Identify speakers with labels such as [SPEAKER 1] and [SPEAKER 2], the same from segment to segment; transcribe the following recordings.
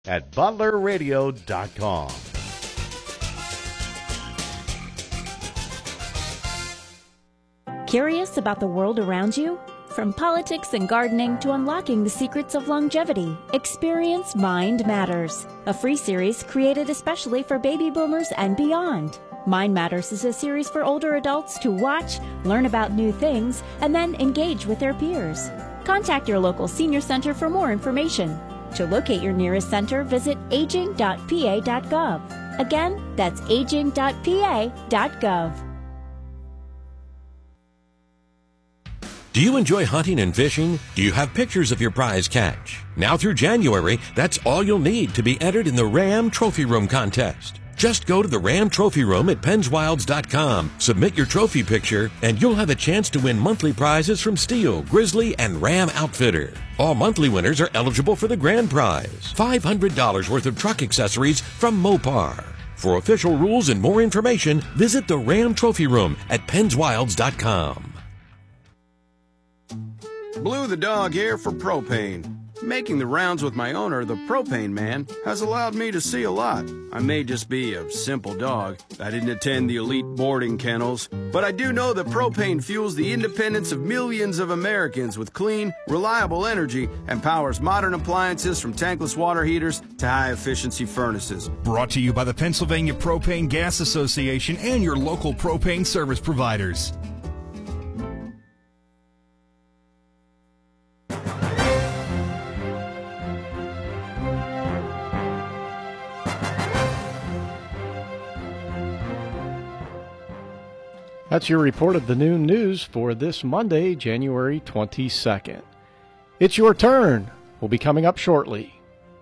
[SPEAKER 1] at butlerradio.com.
[SPEAKER 2] Curious about the world around you? From politics and gardening to unlocking the secrets of longevity, experience Mind Matters, a free series created especially for baby boomers and beyond. Mind Matters is a series for older adults to watch, learn about new things, and then engage with their peers. Contact your local senior center for more information. To locate your nearest center, visit aging.pa.gov. Again, that's aging.pa.gov.
[SPEAKER 3] Do you enjoy hunting and fishing? Do you have pictures of your prize catch? Now through January, that's all you'll need to be entered in the Ram Trophy Room contest. Just go to the Ram Trophy Room at PennsWilds.com, submit your trophy picture, and you'll have a chance to win monthly prizes from Steel, Grizzly, and Ram Outfitter. All monthly winners are eligible for the grand prize, $500 worth of truck accessories from Mopar. For official rules and more information, visit the Ram Trophy Room at PennsWilds.com.
[SPEAKER 4] Blue the Dog here for Propane. Making the rounds with my owner, the Propane Man, has allowed me to see a lot. I may just be a simple dog. I didn't attend the elite boarding kennels, but I do know that propane fuels the independence of millions of Americans with clean, reliable energy and powers modern appliances from tankless water heaters to high-efficiency furnaces.
[SPEAKER 5] Brought to you by the Pennsylvania Propane Gas Association and your local propane service providers.
[SPEAKER 6] That's your report of the noon news for this Monday, January 22nd. It's your turn. We'll be coming up shortly.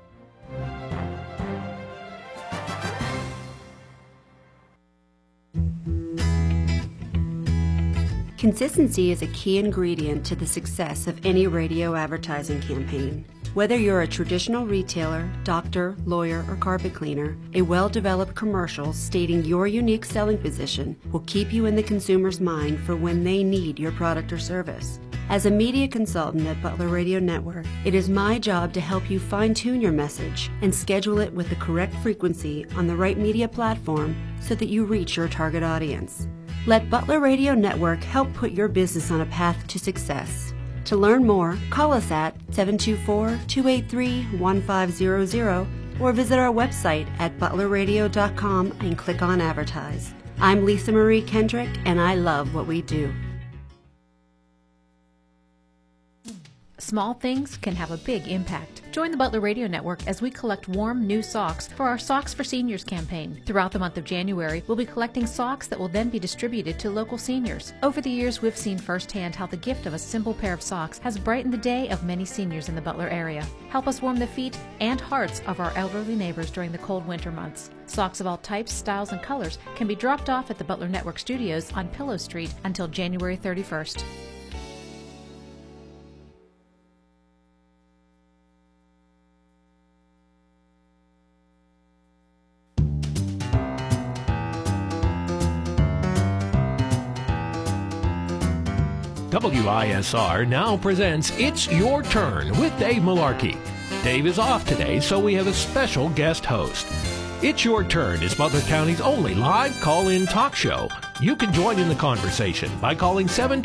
[SPEAKER 7] Consistency is a key ingredient to the success of any radio advertising campaign. Whether you're a traditional retailer, doctor, lawyer, or carpet cleaner, a well-developed commercial stating your unique selling position will keep you in the consumer's mind for when they need your product or service. As a media consultant at Butler Radio Network, it is my job to help you fine-tune your message and schedule it with the correct frequency on the right media platform so that you reach your target audience. Let Butler Radio Network help put your business on a path to success. To learn more, call us at 724-283-1500 or visit our website at butlerradio.com and click on Advertise. I'm Lisa Marie Kendrick, and I love what we do.
[SPEAKER 8] Small things can have a big impact. Join the Butler Radio Network as we collect warm, new socks for our Socks for Seniors campaign. Throughout the month of January, we'll be collecting socks that will then be distributed to local seniors. Over the years, we've seen firsthand how the gift of a simple pair of socks has brightened the day of many seniors in the Butler area. Help us warm the feet and hearts of our elderly neighbors during the cold winter months. Socks of all types, styles, and colors can be dropped off at the Butler Network Studios on Pillow Street until January 31st.
[SPEAKER 9] WISR now presents It's Your Turn with Dave Malarkey. Dave is off today, so we have a special guest host. It's Your Turn is Butler County's only live call-in talk show. You can join in the conversation by calling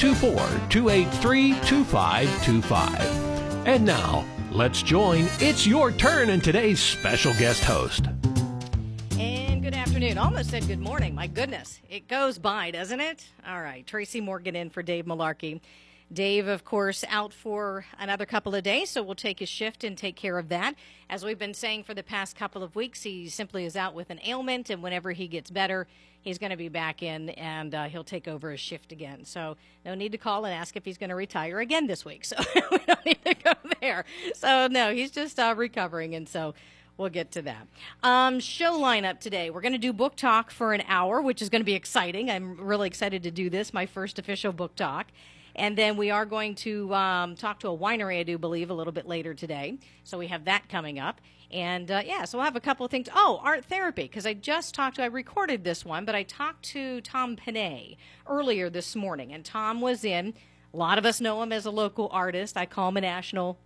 [SPEAKER 9] 724-283-2525. And now, let's join It's Your Turn and today's special guest host.
[SPEAKER 10] Good afternoon. Almost said good morning. My goodness. It goes by, doesn't it? All right. Tracy Morgan in for Dave Malarkey. Dave, of course, out for another couple of days, so we'll take his shift and take care of that. As we've been saying for the past couple of weeks, he simply is out with an ailment, and whenever he gets better, he's going to be back in, and he'll take over his shift again. So no need to call and ask if he's going to retire again this week. So we don't need to go there. So, no, he's just recovering, and so we'll get to that. Show lineup today. We're going to do book talk for an hour, which is going to be exciting. I'm really excited to do this, my first official book talk. And then we are going to talk to a winery, I do believe, a little bit later today. So we have that coming up. And, so we'll have a couple of things. Oh, art therapy, because I recorded this one, but I talked to Tom Panay earlier this morning. And Tom was in. A lot of us know him as a local artist. I call him a national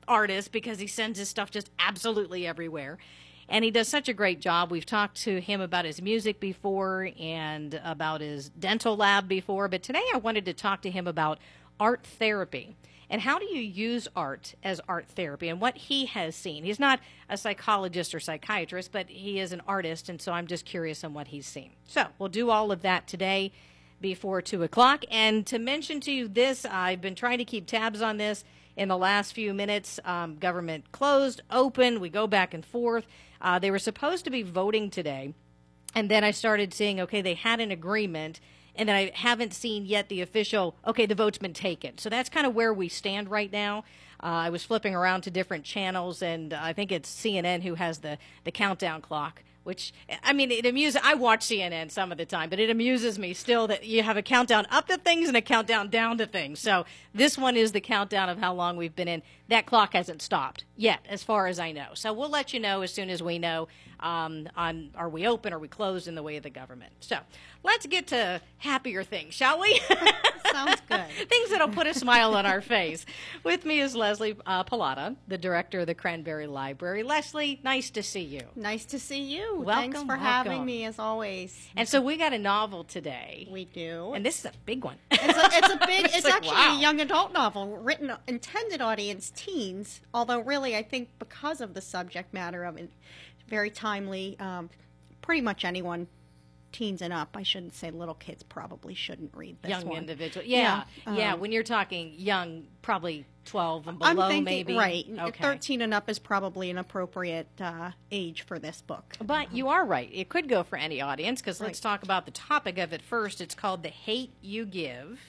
[SPEAKER 10] artist because he sends his stuff just absolutely everywhere. And he does such a great job. We've talked to him about his music before and about his dental lab before. But today I wanted to talk to him about art therapy. And how do you use art as art therapy and what he has seen? He's not a psychologist or psychiatrist, but he is an artist, and so I'm just curious on what he's seen. So we'll do all of that today before 2 o'clock. And to mention to you this, I've been trying to keep tabs on this in the last few minutes. Government closed, open, we go back and forth. They were supposed to be voting today, and then I started seeing, okay, they had an agreement, and then I haven't seen yet the official, okay, the vote's been taken. So that's kind of where we stand right now. I was flipping around to different channels, and I think it's CNN who has the countdown clock, which, I mean, it amuses. I watch CNN some of the time, but it amuses me still that you have a countdown up to things and a countdown down to things. So this one is the countdown of how long we've been in. That clock hasn't stopped yet, as far as I know. So we'll let you know as soon as we know on are we open, are we closed in the way of the government. So let's get to happier things, shall we?
[SPEAKER 11] Sounds good.
[SPEAKER 10] Things that'll put a smile on our face. With me is Leslie Pallotta, the director of the Cranberry Library. Leslie, nice to see you.
[SPEAKER 11] Nice to see you.
[SPEAKER 10] Welcome,
[SPEAKER 11] Thanks for having me, as always.
[SPEAKER 10] And so we got a novel today.
[SPEAKER 11] We do.
[SPEAKER 10] And this is a big one.
[SPEAKER 11] It's
[SPEAKER 10] like,
[SPEAKER 11] actually
[SPEAKER 10] wow.
[SPEAKER 11] a young adult novel, written, intended audience teens, although really I think because of the subject matter of it, very timely, pretty much anyone, teens and up. I shouldn't say little kids probably shouldn't read this
[SPEAKER 10] young
[SPEAKER 11] one.
[SPEAKER 10] Individual. Yeah. When you're talking young, probably 12 and below,
[SPEAKER 11] I'm thinking,
[SPEAKER 10] maybe.
[SPEAKER 11] Right.
[SPEAKER 10] Okay. 13
[SPEAKER 11] and up is probably an appropriate age for this book.
[SPEAKER 10] But you are right. It could go for any audience, because let's talk about the topic of it first. It's called The Hate You Give,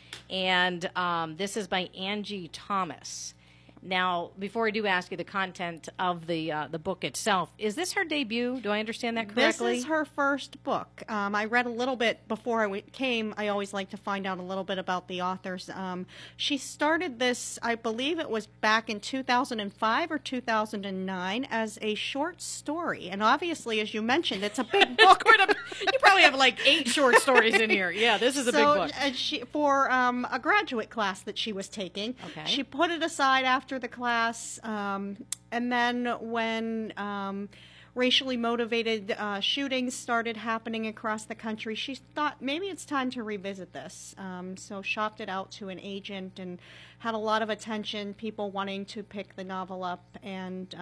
[SPEAKER 10] and this is by Angie Thomas. Now, before I do ask you the content of the book itself, is this her debut? Do I understand that correctly?
[SPEAKER 11] This is her first book. I read a little bit before I came. I always like to find out a little bit about the authors. She started this, I believe it was back in 2005 or 2009, as a short story. And obviously, as you mentioned, it's a big book.
[SPEAKER 10] You probably have like 8 short stories in here. Yeah, this is a big book.
[SPEAKER 11] For a graduate class that she was taking, she put it aside after the class, and then when racially motivated shootings started happening across the country, she thought maybe it's time to revisit this. So shopped it out to an agent and had a lot of attention, people wanting to pick the novel up, and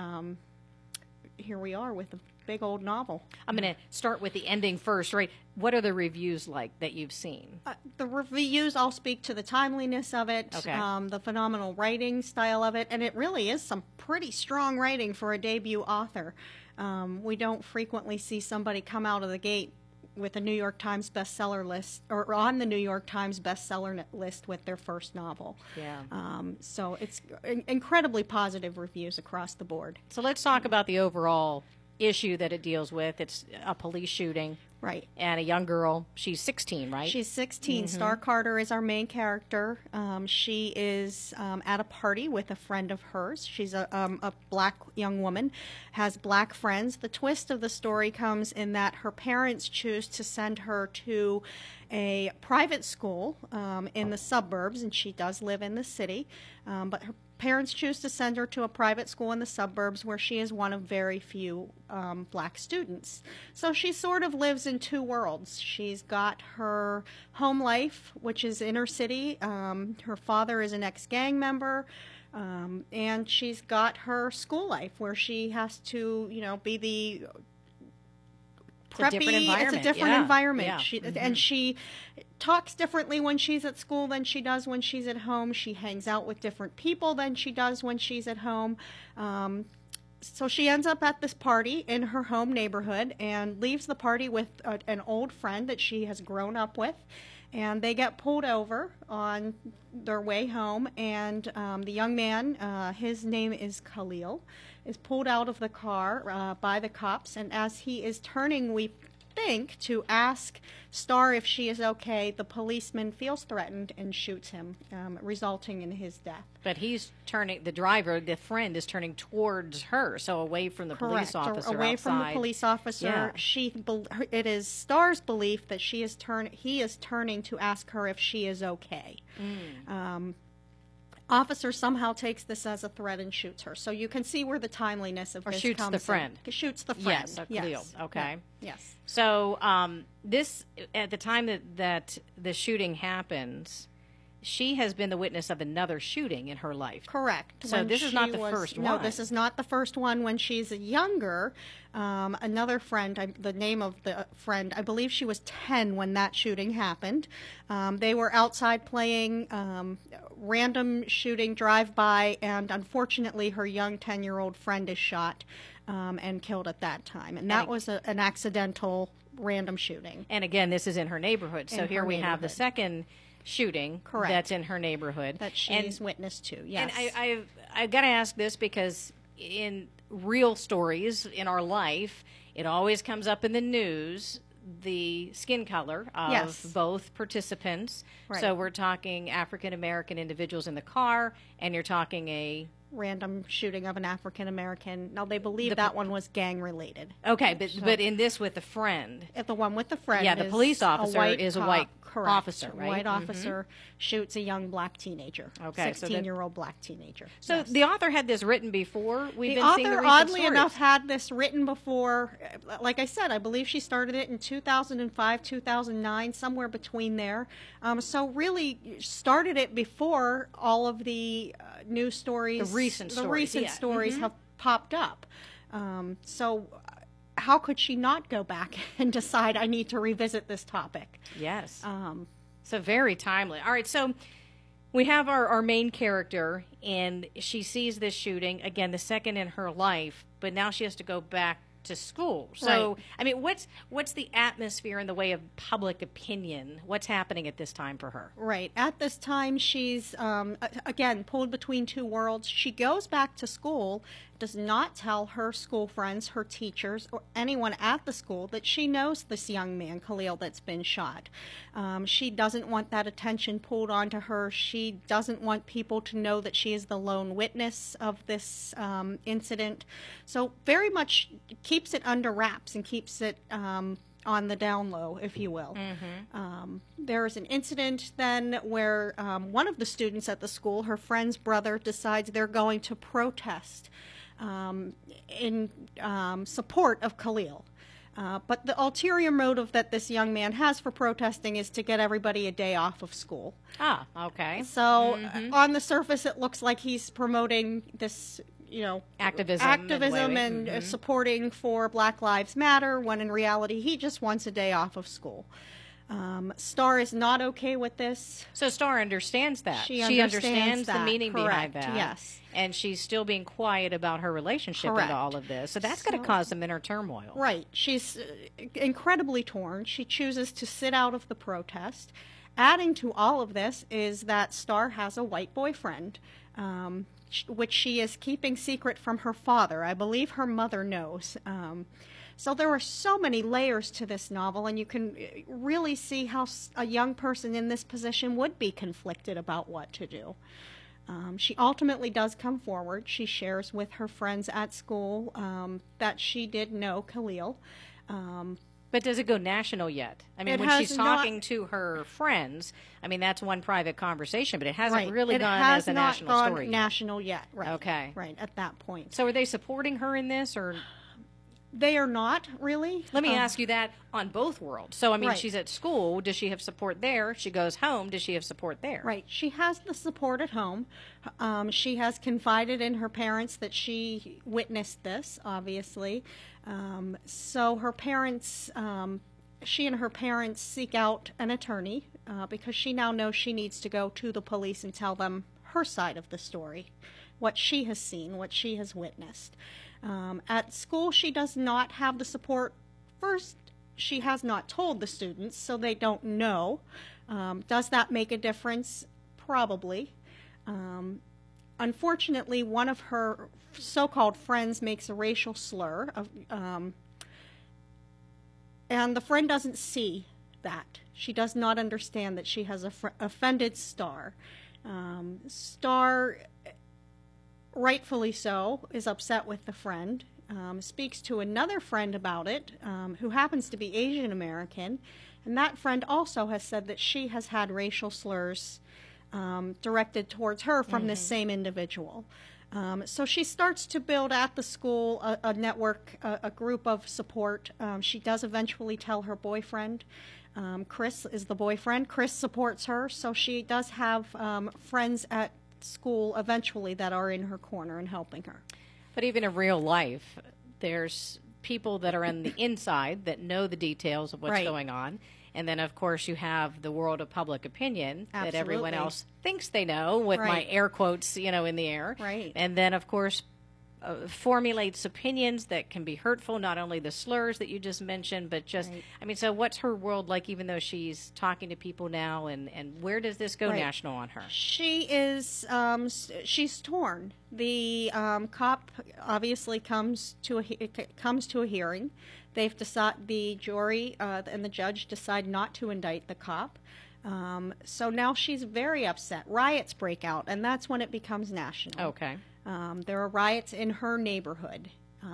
[SPEAKER 11] here we are with a big old novel.
[SPEAKER 10] I'm going to start with the ending first, right? What are the reviews like that you've seen?
[SPEAKER 11] The reviews all speak to the timeliness of it, the phenomenal writing style of it, and it really is some pretty strong writing for a debut author. We don't frequently see somebody come out of the gate with a New York Times bestseller list, or on the New York Times bestseller list with their first novel.
[SPEAKER 10] Yeah.
[SPEAKER 11] So it's incredibly positive reviews across the board.
[SPEAKER 10] So let's talk about the overall issue that it deals with. It's a police shooting.
[SPEAKER 11] Right.
[SPEAKER 10] And a young girl. She's 16, right?
[SPEAKER 11] She's 16. Star Carter is our main character. She is at a party with a friend of hers. She's a black young woman, has black friends. The twist of the story comes in that her parents choose to send her to a private school in the suburbs, and she does live in the city, but her parents choose to send her to a private school in the suburbs where she is one of very few black students. So she sort of lives in two worlds. She's got her home life, which is inner city. Her father is an ex-gang member. And she's got her school life where she has to, be the preppy. It's a different environment.
[SPEAKER 10] Yeah.
[SPEAKER 11] And she talks differently when she's at school than she does when she's at home. She hangs out with different people than she does when she's at home. So she ends up at this party in her home neighborhood and leaves the party with an old friend that she has grown up with. And they get pulled over on their way home, and the young man, his name is Khalil, is pulled out of the car by the cops, and as he is turning, we think, to ask Star if she is okay, the policeman feels threatened and shoots him, resulting in his death.
[SPEAKER 10] But he's turning, the driver, the friend, is turning towards her, so away from the police officer.
[SPEAKER 11] Away
[SPEAKER 10] outside.
[SPEAKER 11] from the police officer.
[SPEAKER 10] Yeah.
[SPEAKER 11] It is Star's belief that he is turning to ask her if she is okay. officer somehow takes this as a threat and shoots her. So you can see where the timeliness of
[SPEAKER 10] or
[SPEAKER 11] this
[SPEAKER 10] shoots
[SPEAKER 11] comes
[SPEAKER 10] the friend.
[SPEAKER 11] in. Shoots the friend.
[SPEAKER 10] Yes, Khalil.
[SPEAKER 11] Yes.
[SPEAKER 10] Okay.
[SPEAKER 11] Yeah. Yes.
[SPEAKER 10] So this, at the time that the shooting happens, she has been the witness of another shooting in her life.
[SPEAKER 11] Correct.
[SPEAKER 10] So
[SPEAKER 11] When
[SPEAKER 10] this is not
[SPEAKER 11] she
[SPEAKER 10] the
[SPEAKER 11] was-
[SPEAKER 10] first one.
[SPEAKER 11] No, this is not the first one. When she's younger, another friend, the name of the friend, I believe she was 10 when that shooting happened. They were outside playing random shooting drive-by, and unfortunately her young 10-year-old friend is shot and killed at that time. And that was an accidental random shooting.
[SPEAKER 10] And again, this is in her neighborhood. So
[SPEAKER 11] In
[SPEAKER 10] here
[SPEAKER 11] her
[SPEAKER 10] we have the
[SPEAKER 11] neighborhood.
[SPEAKER 10] second shooting
[SPEAKER 11] Correct.
[SPEAKER 10] that's in her neighborhood.
[SPEAKER 11] That she's witness to, yes.
[SPEAKER 10] And I've got to ask this because in real stories in our life, it always comes up in the news, the skin color of
[SPEAKER 11] Yes.
[SPEAKER 10] both participants.
[SPEAKER 11] Right.
[SPEAKER 10] So we're talking African-American individuals in the car, and you're talking a...
[SPEAKER 11] Random shooting of an African American. Now they believe that one was gang related.
[SPEAKER 10] Okay, but in this with the friend.
[SPEAKER 11] The one with the friend.
[SPEAKER 10] Yeah, the
[SPEAKER 11] is
[SPEAKER 10] police officer is a
[SPEAKER 11] cop.
[SPEAKER 10] white
[SPEAKER 11] Correct.
[SPEAKER 10] officer,
[SPEAKER 11] A
[SPEAKER 10] right?
[SPEAKER 11] white
[SPEAKER 10] Mhm.
[SPEAKER 11] officer shoots a young black teenager.
[SPEAKER 10] Okay, so
[SPEAKER 11] 16-year-old black teenager.
[SPEAKER 10] So
[SPEAKER 11] Yes.
[SPEAKER 10] the author had this written before. We've
[SPEAKER 11] The
[SPEAKER 10] been seeing the
[SPEAKER 11] author,
[SPEAKER 10] recent
[SPEAKER 11] oddly
[SPEAKER 10] stories.
[SPEAKER 11] enough, had this written before. Like I said, I believe she started it in 2005, 2009, somewhere between there. So really started it before all of the news stories,
[SPEAKER 10] The recent stories, yeah.
[SPEAKER 11] stories
[SPEAKER 10] Mhm.
[SPEAKER 11] have popped up. So how could she not go back and decide I need to revisit this topic?
[SPEAKER 10] Yes. So very timely. All right, so we have our main character, and she sees this shooting, again, the second in her life, but now she has to go back to school. So,
[SPEAKER 11] Right.
[SPEAKER 10] I mean, what's the atmosphere in the way of public opinion? What's happening at this time for her?
[SPEAKER 11] Right. At this time, she's, again, pulled between two worlds. She goes back to school, does not tell her school friends, her teachers, or anyone at the school that she knows this young man, Khalil, that's been shot. She doesn't want that attention pulled onto her. She doesn't want people to know that she is the lone witness of this incident. So very much keeps it under wraps and keeps it on the down low, if you will. There is an incident then where one of the students at the school, her friend's brother, decides they're going to protest in support of Khalil. But the ulterior motive that this young man has for protesting is to get everybody a day off of school.
[SPEAKER 10] Ah, okay.
[SPEAKER 11] So on the surface, it looks like he's promoting this, activism and supporting for Black Lives Matter, when in reality he just wants a day off of school. Star is not okay with this.
[SPEAKER 10] So Star understands that.
[SPEAKER 11] She
[SPEAKER 10] understands the
[SPEAKER 11] that.
[SPEAKER 10] meaning behind
[SPEAKER 11] Correct.
[SPEAKER 10] that.
[SPEAKER 11] Yes.
[SPEAKER 10] And she's still being quiet about her relationship
[SPEAKER 11] Correct.
[SPEAKER 10] and all of this. So that's going to cause some inner turmoil.
[SPEAKER 11] Right. She's incredibly torn. She chooses to sit out of the protest. Adding to all of this is that Star has a white boyfriend, which she is keeping secret from her father. I believe her mother knows. So there are so many layers to this novel, and you can really see how a young person in this position would be conflicted about what to do. She ultimately does come forward. She shares with her friends at school that she did know Khalil.
[SPEAKER 10] But does it go national yet? I mean,
[SPEAKER 11] It
[SPEAKER 10] when
[SPEAKER 11] has
[SPEAKER 10] she's
[SPEAKER 11] not-
[SPEAKER 10] talking to her friends, I mean, that's one private conversation, but it hasn't
[SPEAKER 11] Right.
[SPEAKER 10] really
[SPEAKER 11] It
[SPEAKER 10] gone
[SPEAKER 11] has
[SPEAKER 10] as a
[SPEAKER 11] not
[SPEAKER 10] national
[SPEAKER 11] gone
[SPEAKER 10] story yet.
[SPEAKER 11] national yet. Right.
[SPEAKER 10] Okay.
[SPEAKER 11] Right, at that point.
[SPEAKER 10] So are they supporting her in this, or...
[SPEAKER 11] They are not, really.
[SPEAKER 10] Let me ask you that on both worlds. So, I mean,
[SPEAKER 11] Right.
[SPEAKER 10] she's at school. Does she have support there? She goes home. Does she have support there?
[SPEAKER 11] Right. She has the support at home. She has confided in her parents that she witnessed this, obviously. So her parents, she and her parents seek out an attorney because she now knows she needs to go to the police and tell them her side of the story, what she has seen, what she has witnessed. At school, she does not have the support. First, she has not told the students, so they don't know. Does that make a difference? Probably. Unfortunately, one of her so-called friends makes a racial slur, and the friend doesn't see that. She does not understand that she has offended Star. Star, rightfully so, is upset with the friend, speaks to another friend about it, who happens to be Asian American, and that friend also has said that she has had racial slurs directed towards her from this same individual. So she starts to build at the school a network, a group of support. She does eventually tell her boyfriend. Chris is the boyfriend. Chris supports her, so she does have friends at school eventually that are in her corner and helping her.
[SPEAKER 10] But even in real life, there's people that are on the inside that know the details of what's going on. And then, of course, you have the world of public opinion that everyone else thinks they know, with my air quotes, in the air.
[SPEAKER 11] Right.
[SPEAKER 10] And then, of course, formulates opinions that can be hurtful, not only the slurs that you just mentioned, but just, so what's her world like, even though she's talking to people now, and where does this go national on her?
[SPEAKER 11] She is, she's torn. The cop obviously comes to a hearing. They've decided, the jury and the judge decide not to indict the cop. So now she's very upset. Riots break out, and that's when it becomes national.
[SPEAKER 10] Okay.
[SPEAKER 11] There are riots in her neighborhood.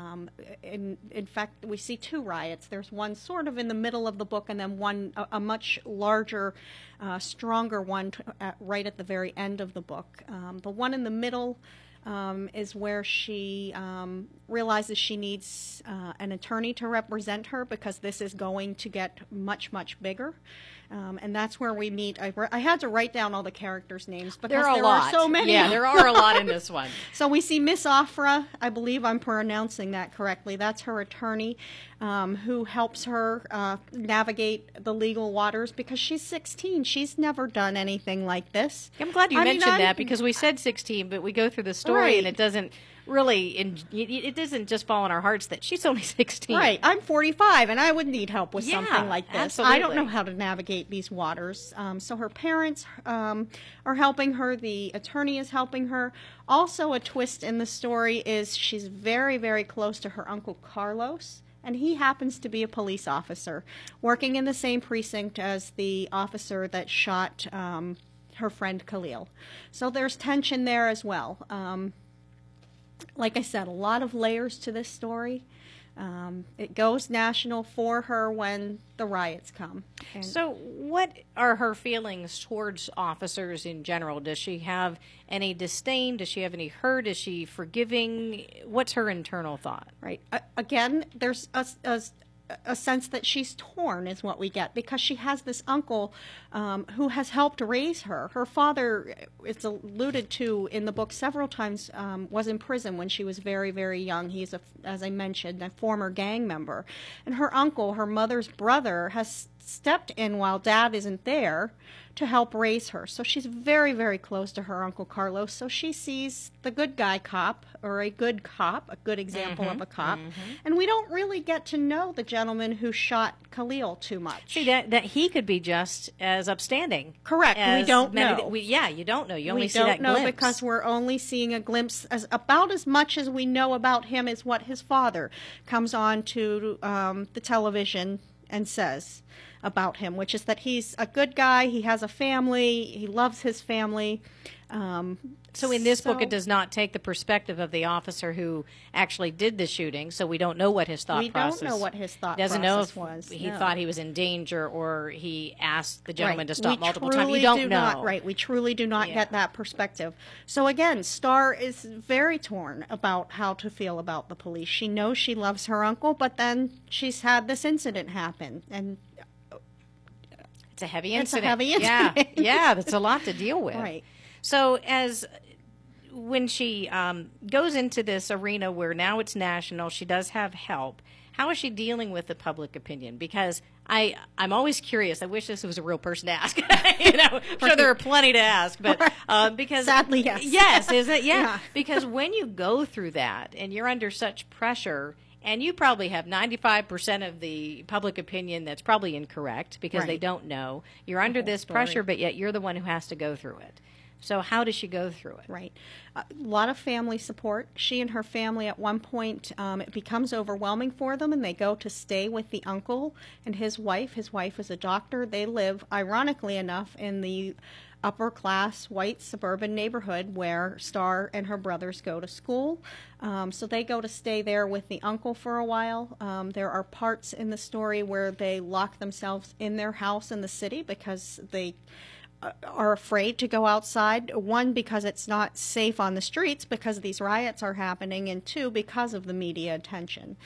[SPEAKER 11] In fact, we see two riots. There's one sort of in the middle of the book, and then one, a much larger, stronger one right at the very end of the book. The one in the middle is where she realizes she needs an attorney to represent her, because this is going to get much, much bigger. And that's where we meet. I had to write down all the characters' names because there are so many.
[SPEAKER 10] Yeah, there are a lot in this one.
[SPEAKER 11] So we see Miss Afra. I believe I'm pronouncing that correctly. That's her attorney, who helps her navigate the legal waters, because she's 16. She's never done anything like this.
[SPEAKER 10] I'm glad you mentioned that, because we said 16, but we go through the story and it doesn't really, it doesn't just fall in our hearts that she's only 16.
[SPEAKER 11] Right. I'm 45, and I would need help with something like this.
[SPEAKER 10] Absolutely.
[SPEAKER 11] I don't know how to navigate these waters. So her parents are helping her. The attorney is helping her. Also, a twist in the story is she's very, very close to her uncle Carlos, and he happens to be a police officer working in the same precinct as the officer that shot her friend Khalil. So there's tension there as well. Like I said, a lot of layers to this story. It goes national for her when the riots come.
[SPEAKER 10] So what are her feelings towards officers in general? Does she have any disdain? Does she have any hurt? Is she forgiving? What's her internal thought?
[SPEAKER 11] Right. Again, there's a sense that she's torn is what we get, because she has this uncle who has helped raise her. Her father, it's alluded to in the book several times, was in prison when she was very, very young. He's, as I mentioned, a former gang member. And her uncle, her mother's brother, has stepped in while Dad isn't there to help raise her. So she's very, very close to her Uncle Carlos. So she sees the good guy cop, or a good cop, a good example of a cop. And we don't really get to know the gentleman who shot Khalil too much.
[SPEAKER 10] See, that he could be just as upstanding.
[SPEAKER 11] Correct. We don't know.
[SPEAKER 10] You don't know. You only see
[SPEAKER 11] We
[SPEAKER 10] that
[SPEAKER 11] don't know
[SPEAKER 10] glimpse.
[SPEAKER 11] because we're only seeing a glimpse. About as much as we know about him is what his father comes on to the television and says about him, which is that he's a good guy, he has a family, he loves his family.
[SPEAKER 10] So in this book, it does not take the perspective of the officer who actually did the shooting, so we don't know what his thought process.
[SPEAKER 11] We don't know what his thought
[SPEAKER 10] doesn't
[SPEAKER 11] process
[SPEAKER 10] know if
[SPEAKER 11] was.
[SPEAKER 10] he thought he was in danger, or he asked the gentleman to stop multiple times. You don't know.
[SPEAKER 11] We truly do not get that perspective. So again, Star is very torn about how to feel about the police. She knows she loves her uncle, but then she's had this incident happen, and
[SPEAKER 10] it's a heavy incident.
[SPEAKER 11] It's a heavy incident.
[SPEAKER 10] Yeah, that's a lot to deal with.
[SPEAKER 11] Right.
[SPEAKER 10] So when she goes into this arena where now it's national, she does have help. How is she dealing with the public opinion? Because I'm always curious. I wish this was a real person to ask. I'm sure there are plenty to ask, but because
[SPEAKER 11] sadly, yes.
[SPEAKER 10] Yes, is it? Yeah. Because when you go through that and you're under such pressure, and you probably have 95% of the public opinion that's probably incorrect because they don't know. You're under this pressure, but yet you're the one who has to go through it. So how does she go through it?
[SPEAKER 11] Right. A lot of family support. She and her family, at one point, it becomes overwhelming for them, and they go to stay with the uncle and his wife. His wife is a doctor. They live, ironically enough, in the upper-class white suburban neighborhood where Star and her brothers go to school. So they go to stay there with the uncle for a while. There are parts in the story where they lock themselves in their house in the city because they are afraid to go outside. One, because it's not safe on the streets because these riots are happening, and two, because of the media attention.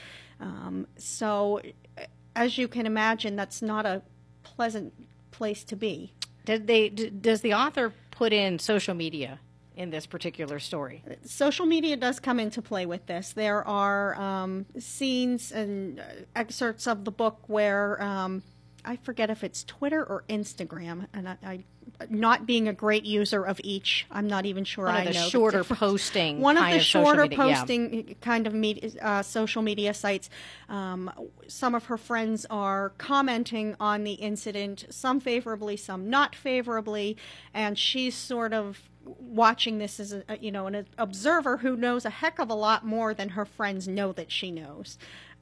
[SPEAKER 11] So, as you can imagine, that's not a pleasant place to be.
[SPEAKER 10] Does the author put in social media in this particular story?
[SPEAKER 11] Social media does come into play with this. There are scenes and excerpts of the book where I forget if it's Twitter or Instagram, and I not being a great user of each, I'm not even sure I know.
[SPEAKER 10] One of the shorter posting
[SPEAKER 11] One of the shorter
[SPEAKER 10] media,
[SPEAKER 11] posting kind of social media sites. Some of her friends are commenting on the incident, some favorably, some not favorably, and she's sort of watching this as an observer who knows a heck of a lot more than her friends know that she knows.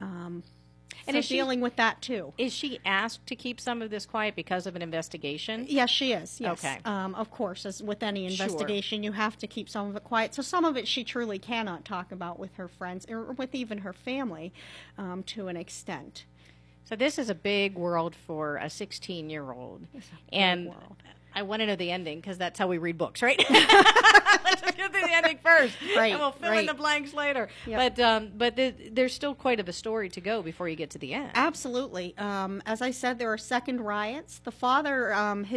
[SPEAKER 11] And so is dealing with that too.
[SPEAKER 10] Is she asked to keep some of this quiet because of an investigation?
[SPEAKER 11] Yes, she is. Yes.
[SPEAKER 10] Okay.
[SPEAKER 11] Of course, as with any investigation, you have to keep some of it quiet. So some of it she truly cannot talk about with her friends or with even her family to an extent.
[SPEAKER 10] So this is a big world for a 16-year-old. And I want to know the ending because that's how we read books, right? Let's just get through the ending first,
[SPEAKER 11] right?
[SPEAKER 10] And we'll fill in the blanks later. Yep. But there's still quite of a story to go before you get to the end.
[SPEAKER 11] Absolutely. As I said, there are second riots. The father,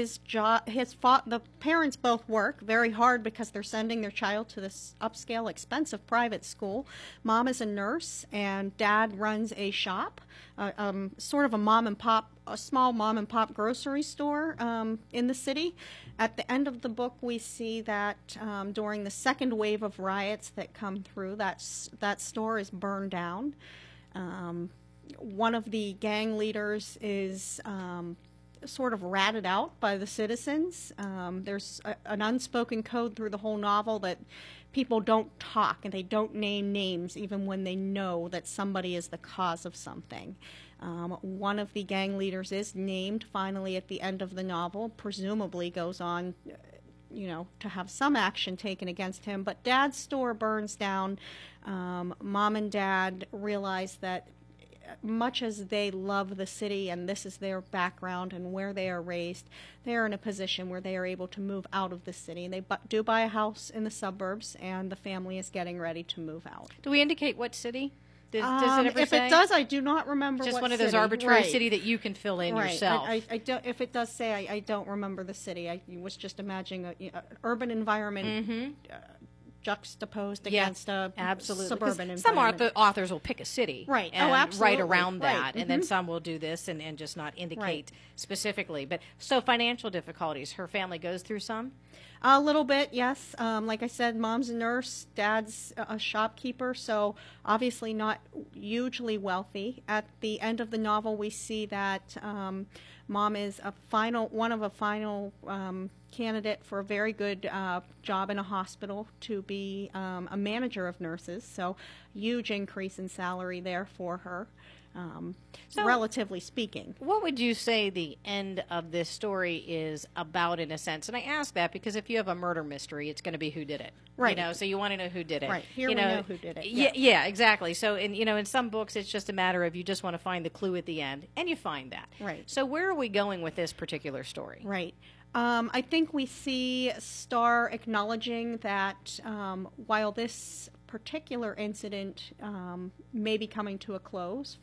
[SPEAKER 11] the parents both work very hard because they're sending their child to this upscale, expensive private school. Mom is a nurse, and Dad runs a shop, sort of a small mom and pop grocery store in the city. At the end of the book, we see that during the second wave of riots that come through, that store is burned down. One of the gang leaders is sort of ratted out by the citizens. There's an unspoken code through the whole novel that people don't talk and they don't name names even when they know that somebody is the cause of something. One of the gang leaders is named finally at the end of the novel, presumably goes on, to have some action taken against him. But Dad's store burns down. Mom and Dad realize that much as they love the city and this is their background and where they are raised, they are in a position where they are able to move out of the city. They do buy a house in the suburbs, and the family is getting ready to move out.
[SPEAKER 10] Do we indicate what city? Does it ever
[SPEAKER 11] if
[SPEAKER 10] say?
[SPEAKER 11] It does, I do not remember.
[SPEAKER 10] Just
[SPEAKER 11] what
[SPEAKER 10] one of
[SPEAKER 11] city.
[SPEAKER 10] those arbitrary
[SPEAKER 11] right.
[SPEAKER 10] city that you can fill in
[SPEAKER 11] right.
[SPEAKER 10] yourself.
[SPEAKER 11] I don't. If it does say, I don't remember the city. I was just imagining an urban environment juxtaposed against a suburban environment.
[SPEAKER 10] Some authors will pick a city,
[SPEAKER 11] right?
[SPEAKER 10] And write around that,
[SPEAKER 11] right.
[SPEAKER 10] and then some will do this and just not indicate specifically. But so financial difficulties. Her family goes through some.
[SPEAKER 11] A little bit, yes. Like I said, Mom's a nurse, Dad's a shopkeeper, so obviously not hugely wealthy. At the end of the novel, we see that Mom is one of a final candidate for a very good job in a hospital to be a manager of nurses, so huge increase in salary there for her. So, relatively speaking.
[SPEAKER 10] What would you say the end of this story is about, in a sense? And I ask that because if you have a murder mystery, it's going to be who did it.
[SPEAKER 11] Right.
[SPEAKER 10] So you want to know who did it.
[SPEAKER 11] Right. Here we know who did it.
[SPEAKER 10] Yeah, exactly. So, in some books, it's just a matter of you just want to find the clue at the end, and you find that.
[SPEAKER 11] Right.
[SPEAKER 10] So where are we going with this particular story?
[SPEAKER 11] Right. I think we see Starr acknowledging that while this particular incident may be coming to a close,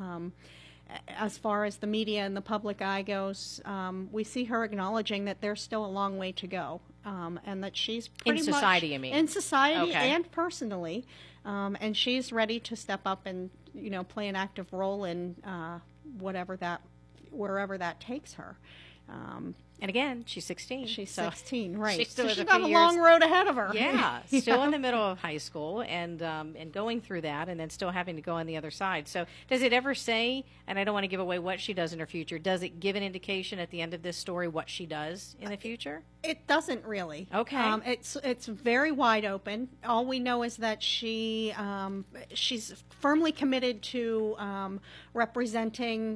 [SPEAKER 11] as far as the media and the public eye goes, we see her acknowledging that there's still a long way to go, and that she's pretty
[SPEAKER 10] in society,
[SPEAKER 11] much,
[SPEAKER 10] you mean?
[SPEAKER 11] In society
[SPEAKER 10] okay.
[SPEAKER 11] and personally, and she's ready to step up and play an active role in wherever that takes her.
[SPEAKER 10] And again, she's 16.
[SPEAKER 11] She's 16, right.
[SPEAKER 10] She's
[SPEAKER 11] got a long road ahead of her.
[SPEAKER 10] Yeah, still in the middle of high school and going through that and then still having to go on the other side. So does it ever say, and I don't want to give away what she does in her future, does it give an indication at the end of this story what she does in the future?
[SPEAKER 11] It doesn't really.
[SPEAKER 10] Okay.
[SPEAKER 11] It's very wide open. All we know is that she's firmly committed to representing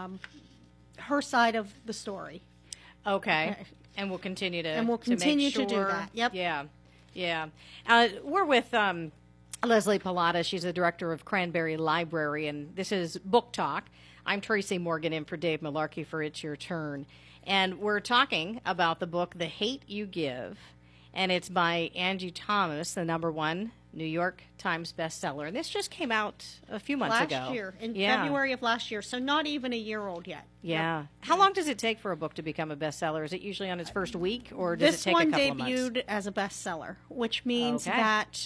[SPEAKER 11] her side of the story.
[SPEAKER 10] Okay. And we'll continue to
[SPEAKER 11] do that. Yep.
[SPEAKER 10] Yeah. We're with Leslie Pilata. She's the director of Cranberry Library, and this is Book Talk. I'm Tracy Morgan in for Dave Malarkey for It's Your Turn. And we're talking about the book, The Hate You Give, and it's by Angie Thomas, the #1 New York Times bestseller. And this just came out a few months ago.
[SPEAKER 11] Last year, in February of last year, so not even a year old yet.
[SPEAKER 10] Yeah.
[SPEAKER 11] Yep.
[SPEAKER 10] How long does it take for a book to become a bestseller? Is it usually on its first week, or does it take a couple of months?
[SPEAKER 11] This one debuted as a bestseller, which means that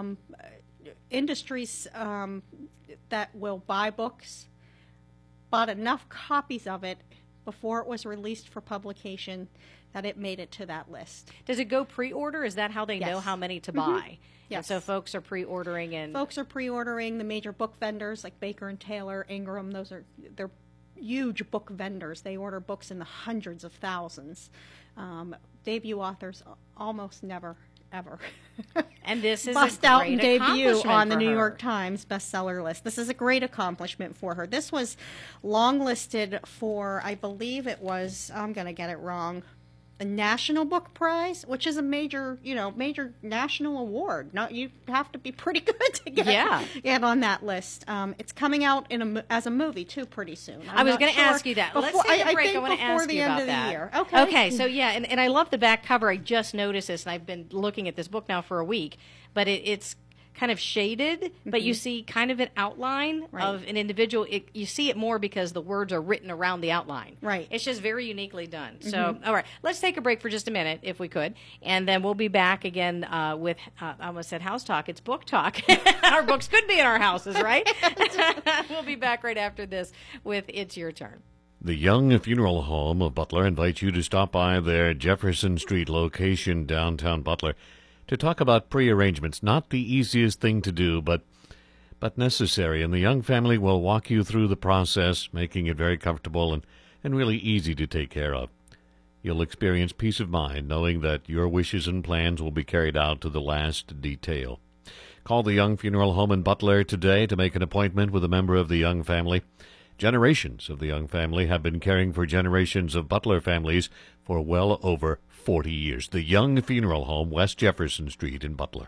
[SPEAKER 11] industries that will buy books bought enough copies of it before it was released for publication that it made it to that list.
[SPEAKER 10] Does it go pre-order? Is that how they know how many to buy?
[SPEAKER 11] Yes.
[SPEAKER 10] And so folks are pre-ordering, and
[SPEAKER 11] folks are pre-ordering. The major book vendors like Baker and Taylor, Ingram, they're huge book vendors. They order books in the hundreds of thousands. Debut authors almost never ever.
[SPEAKER 10] And this is
[SPEAKER 11] bust
[SPEAKER 10] a
[SPEAKER 11] out
[SPEAKER 10] great
[SPEAKER 11] and debut on the
[SPEAKER 10] for
[SPEAKER 11] New
[SPEAKER 10] her.
[SPEAKER 11] York Times bestseller list. This is a great accomplishment for her. This was longlisted for, I believe it was, I'm going to get it wrong, the National Book Prize, which is a major national award. Now you have to be pretty good to get on that list. It's coming out as a movie too pretty soon.
[SPEAKER 10] I was going to ask you that. Let's take a break. I want to ask you about that.
[SPEAKER 11] Year. Okay.
[SPEAKER 10] Okay. So and I love the back cover. I just noticed this, and I've been looking at this book now for a week. But it's kind of shaded, but you see kind of an outline of an individual. You see it more because the words are written around the outline.
[SPEAKER 11] Right.
[SPEAKER 10] It's just very uniquely done. So, all right, let's take a break for just a minute, if we could, and then we'll be back again with, I almost said house talk. It's book talk. Our books could be in our houses, right? We'll be back right after this with It's Your Turn.
[SPEAKER 12] The Young Funeral Home of Butler invites you to stop by their Jefferson Street location, downtown Butler, to talk about pre-arrangements. Not the easiest thing to do, but necessary. And the Young family will walk you through the process, making it very comfortable and really easy to take care of. You'll experience peace of mind knowing that your wishes and plans will be carried out to the last detail. Call the Young Funeral Home in Butler today to make an appointment with a member of the Young family. Generations of the Young family have been caring for generations of Butler families for well over 40 years. The Young Funeral Home, West Jefferson Street in Butler.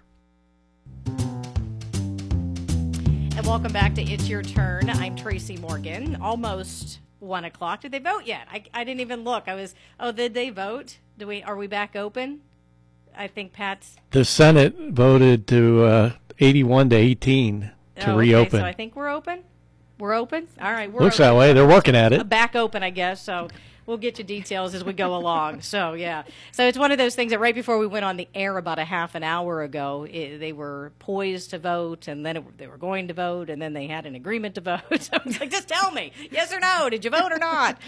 [SPEAKER 10] And welcome back to It's Your Turn. I'm Tracy Morgan. Almost 1 o'clock. Did they vote yet? I didn't even look. Did they vote? Are we back open? I think Pat's...
[SPEAKER 6] The Senate voted to 81 to 18 to reopen.
[SPEAKER 10] So I think we're open. We're open? All right.
[SPEAKER 6] Looks that way. They're working at it.
[SPEAKER 10] Back open, I guess. So we'll get you details as we go along. So, yeah. So it's one of those things that right before we went on the air about a half an hour ago, they were poised to vote, and then they were going to vote, and then they had an agreement to vote. So it's like, just tell me, yes or no, did you vote or not?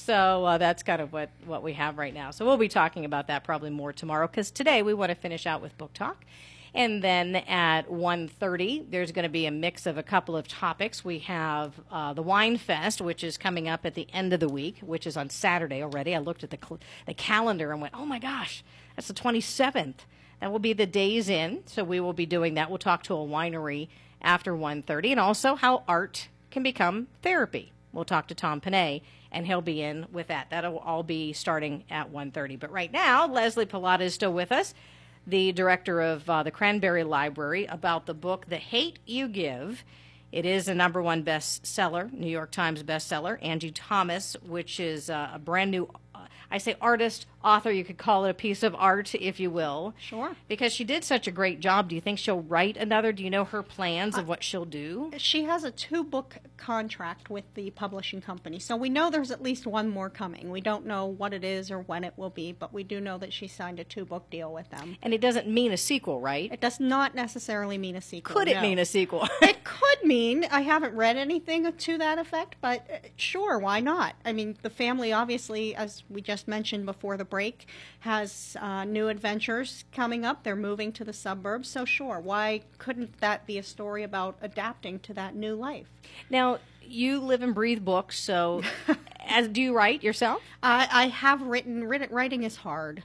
[SPEAKER 10] So that's kind of what we have right now. So we'll be talking about that probably more tomorrow, because today we want to finish out with book talk. And then at 1:30, there's going to be a mix of a couple of topics. We have the Wine Fest, which is coming up at the end of the week, which is on Saturday already. I looked at the calendar and went, oh, my gosh, that's the 27th. That will be the days in, so we will be doing that. We'll talk to a winery after 1:30, and also how art can become therapy. We'll talk to Tom Panay, and he'll be in with that. That'll all be starting at 1:30. But right now, Leslie Pilata is still with us, the director of the Cranberry Library, about the book, The Hate You Give. It is a #1 bestseller, New York Times bestseller. Angie Thomas, which is a brand new, I say artist, author, you could call it a piece of art, if you will.
[SPEAKER 11] Sure.
[SPEAKER 10] Because she did such a great job. Do you think she'll write another? Do you know her plans of what she'll do?
[SPEAKER 11] She has a 2-book contract with the publishing company, so we know there's at least one more coming. We don't know what it is or when it will be, but we do know that she signed a 2-book deal with them.
[SPEAKER 10] And it doesn't mean a sequel, right?
[SPEAKER 11] It does not necessarily mean a sequel.
[SPEAKER 10] Could it mean a sequel?
[SPEAKER 11] It could mean. I haven't read anything to that effect, but sure, why not? I mean, the family obviously, as we just mentioned before the break, has new adventures coming up. They're moving to the suburbs, so sure, why couldn't that be a story about adapting to that new life?
[SPEAKER 10] Now, you live and breathe books, so do you write yourself?
[SPEAKER 11] I have written. Writing is hard.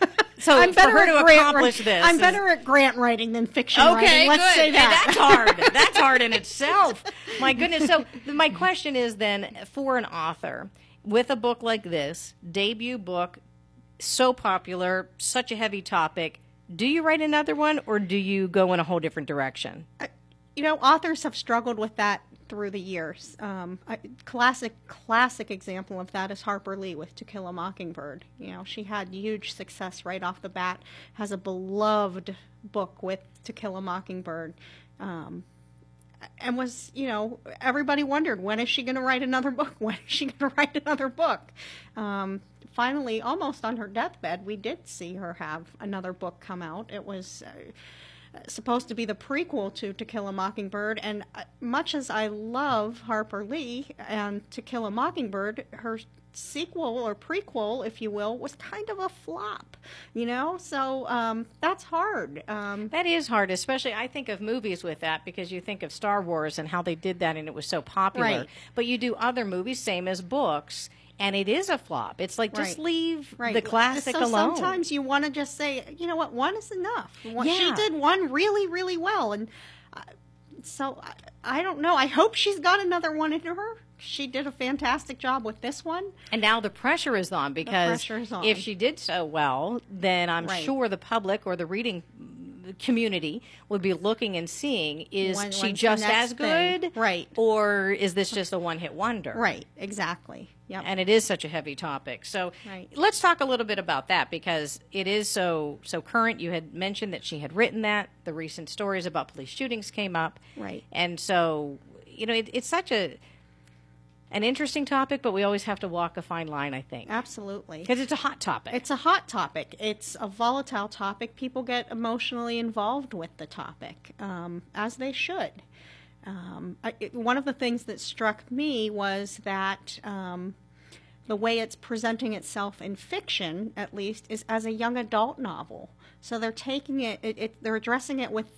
[SPEAKER 10] So I'm better for her to accomplish this.
[SPEAKER 11] I'm better at grant writing than fiction writing. Let's say that.
[SPEAKER 10] That's hard. That's hard in itself. My goodness. So my question is then, for an author with a book like this, debut book, so popular, such a heavy topic, Do you write another one, or do you go in a whole different direction?
[SPEAKER 11] Authors have struggled with that through the years. Classic example of that is Harper Lee with To Kill a Mockingbird. She had huge success right off the bat, has a beloved book with To Kill a Mockingbird. And was, everybody wondered, when is she going to write another book? When is she going to write another book? Finally, almost on her deathbed, we did see her have another book come out. It was supposed to be the prequel to Kill a Mockingbird, and much as I love Harper Lee and To Kill a Mockingbird, her sequel or prequel, if you will, was kind of a flop, so that's hard.
[SPEAKER 10] That is hard, especially I think of movies with that, because you think of Star Wars and how they did that and it was so popular.
[SPEAKER 11] Right.
[SPEAKER 10] But you do other movies, same as books, and it is a flop. It's like, just leave the classic alone.
[SPEAKER 11] Sometimes you want to just say, you know what, one is enough.
[SPEAKER 10] Yeah.
[SPEAKER 11] She did one really, really well, and so I don't know. I hope she's got another one in her. She did a fantastic job with this one.
[SPEAKER 10] And now the pressure is on, because if she did so well, then I'm sure the public or the reading community would be looking and seeing, is she just as good?
[SPEAKER 11] Right.
[SPEAKER 10] Or is this just a one-hit wonder?
[SPEAKER 11] Right, exactly. Yep.
[SPEAKER 10] And it is such a heavy topic. So let's talk a little bit about that, because it is so current. You had mentioned that she had written that. The recent stories about police shootings came up.
[SPEAKER 11] Right.
[SPEAKER 10] And so, it's such an interesting topic, but we always have to walk a fine line, I think.
[SPEAKER 11] Absolutely.
[SPEAKER 10] Because it's a hot topic.
[SPEAKER 11] It's a hot topic. It's a volatile topic. People get emotionally involved with the topic, as they should. One of the things that struck me was that the way it's presenting itself in fiction, at least, is as a young adult novel. So they're taking they're addressing it with,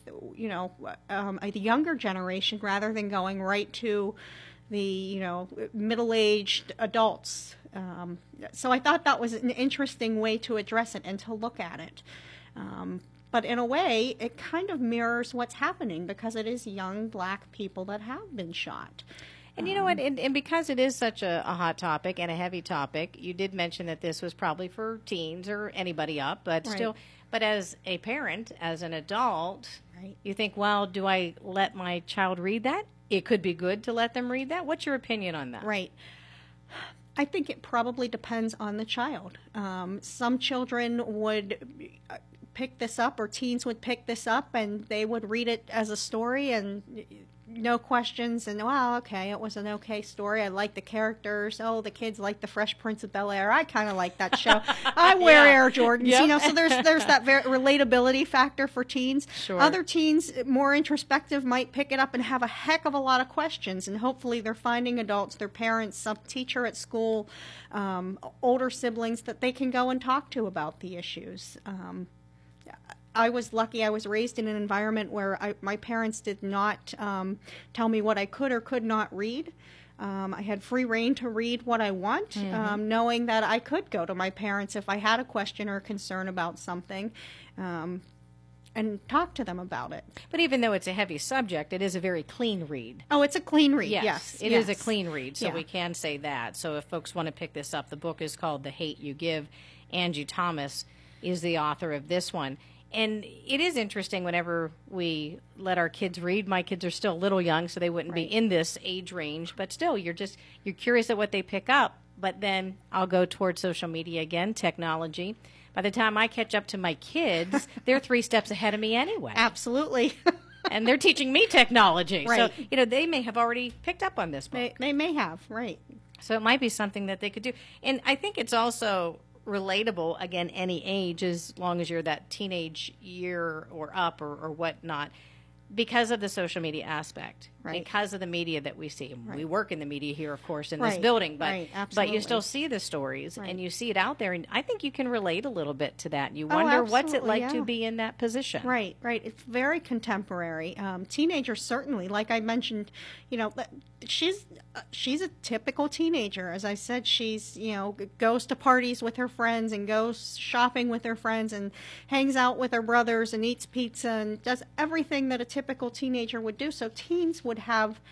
[SPEAKER 11] a younger generation, rather than going right to the middle-aged adults. So I thought that was an interesting way to address it and to look at it. But in a way, it kind of mirrors what's happening, because it is young black people that have been shot.
[SPEAKER 10] And you know what? And because it is such a hot topic and a heavy topic, you did mention that this was probably for teens or anybody up, but still. But as a parent, as an adult, you think, well, do I let my child read that? It could be good to let them read that. What's your opinion on that?
[SPEAKER 11] Right. I think it probably depends on the child. Some children would pick this up, or teens would pick this up, and they would read it as a story and no questions, and wow, okay, it was an okay story. I like the characters. Oh, the kids like the Fresh Prince of Bel-Air. I kind of like that show. I wear Air Jordans, so there's that relatability factor for teens.
[SPEAKER 10] Sure.
[SPEAKER 11] Other teens, more introspective, might pick it up and have a heck of a lot of questions, and hopefully they're finding adults, their parents, some teacher at school, older siblings that they can go and talk to about the issues. I was lucky. I was raised in an environment where my parents did not tell me what I could or could not read. I had free reign to read what I want, knowing that I could go to my parents if I had a question or concern about something, and talk to them about it.
[SPEAKER 10] But even though it's a heavy subject, it is a very clean read.
[SPEAKER 11] Oh, it's a clean read,
[SPEAKER 10] yes. It is a clean read, so we can say that. So if folks want to pick this up, the book is called The Hate U Give. Angie Thomas is the author of this one. And it is interesting whenever we let our kids read. My kids are still a little young, so they wouldn't be in this age range. But still, you're curious at what they pick up. But then I'll go towards social media again, technology. By the time I catch up to my kids, they're 3 steps ahead of me anyway.
[SPEAKER 11] Absolutely.
[SPEAKER 10] And they're teaching me technology.
[SPEAKER 11] Right.
[SPEAKER 10] So, they may have already picked up on this book.
[SPEAKER 11] They may have, right.
[SPEAKER 10] So it might be something that they could do. And I think it's also relatable, again, any age, as long as you're that teenage year or up or whatnot, because of the social media aspect, because of the media that we see. We work in the media here, of course, in this building, but you still see the stories and you see it out there, and I think you can relate a little bit to that. You wonder what's it like to be in that position.
[SPEAKER 11] Right. It's very contemporary. Teenagers, certainly, like I mentioned, she's a typical teenager. As I said, she's, goes to parties with her friends and goes shopping with her friends and hangs out with her brothers and eats pizza and does everything that a typical teenager would do. So teens would have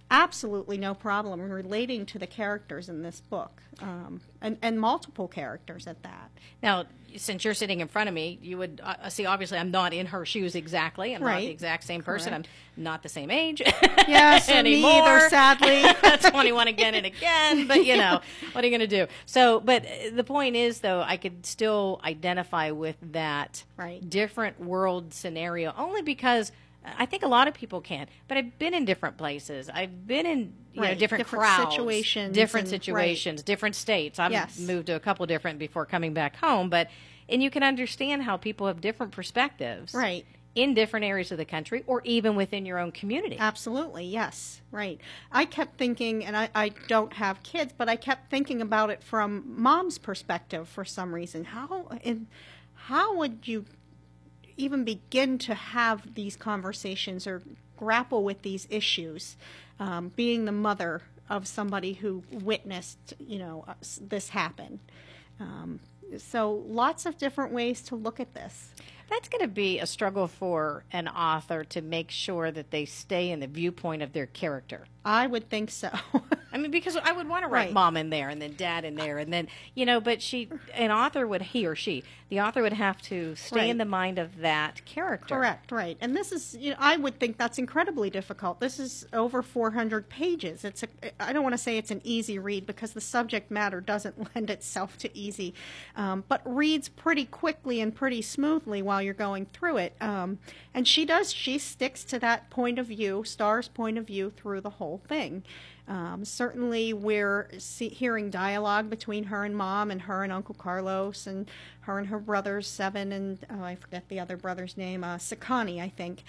[SPEAKER 11] absolutely no problem relating to the characters in this book, and multiple characters at that.
[SPEAKER 10] Now, since you're sitting in front of me, you would see, obviously, I'm not in her shoes exactly. I'm not the exact same person.
[SPEAKER 11] Correct.
[SPEAKER 10] I'm not the same age
[SPEAKER 11] Yes,
[SPEAKER 10] anymore.
[SPEAKER 11] me either, sadly.
[SPEAKER 10] 21 again and again, but, you know, what are you going to do? So, but the point is, though, I could still identify with that different world scenario, only because I think a lot of people can, but I've been in different places. I've been in different crowds,
[SPEAKER 11] situations,
[SPEAKER 10] different states. I've moved to a couple different before coming back home, and you can understand how people have different perspectives, in different areas of the country, or even within your own community.
[SPEAKER 11] Absolutely, yes, right. I kept thinking, and I don't have kids, but I kept thinking about it from mom's perspective for some reason. How would you even begin to have these conversations or grapple with these issues, being the mother of somebody who witnessed, this happen? So lots of different ways to look at this.
[SPEAKER 10] That's going to be a struggle for an author to make sure that they stay in the viewpoint of their character.
[SPEAKER 11] I would think so.
[SPEAKER 10] I mean, because I would want to write mom in there and then dad in there and then, but the author would have to stay in the mind of that character.
[SPEAKER 11] Correct, right. And this is, I would think that's incredibly difficult. This is over 400 pages. I don't want to say it's an easy read because the subject matter doesn't lend itself to easy, but reads pretty quickly and pretty smoothly while you're going through it. And she sticks to that point of view, Star's point of view through the whole thing. Certainly we're hearing dialogue between her and mom and her and Uncle Carlos and her and her brothers, Seven and, I forget the other brother's name, Sakani, I think.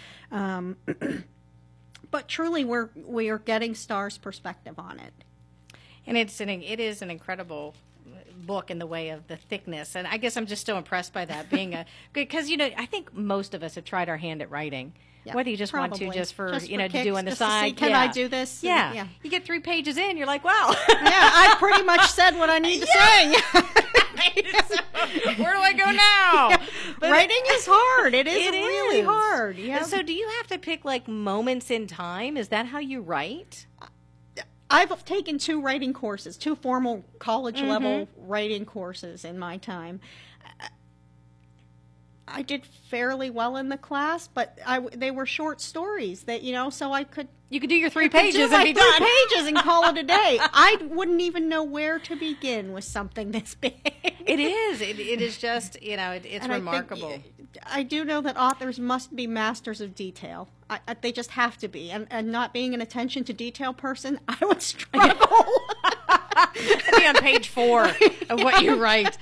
[SPEAKER 11] But truly we are getting Star's perspective on it.
[SPEAKER 10] And it is an incredible book in the way of the thickness. And I guess I'm just so impressed by that because, I think most of us have tried our hand at writing. Yeah, whether you just want to just for kicks, to do on the side.
[SPEAKER 11] Can I do this?
[SPEAKER 10] Yeah. You get 3 pages in, you're like, wow.
[SPEAKER 11] I pretty much said what I need to say.
[SPEAKER 10] Where do I go now?
[SPEAKER 11] But writing is hard. It is really hard. Yeah.
[SPEAKER 10] So do you have to pick moments in time? Is that how you write?
[SPEAKER 11] I've taken 2 writing courses, 2 formal college level writing courses in my time. I did fairly well in the class, but they were short stories that, so I could...
[SPEAKER 10] You could do your 3 pages and be done.
[SPEAKER 11] 3 pages and call it a day. I wouldn't even know where to begin with something this big.
[SPEAKER 10] It is. It is just, it's remarkable.
[SPEAKER 11] I do know that authors must be masters of detail. They just have to be. And not being an attention to detail person, I would struggle.
[SPEAKER 10] It'd be on page 4 of what you write.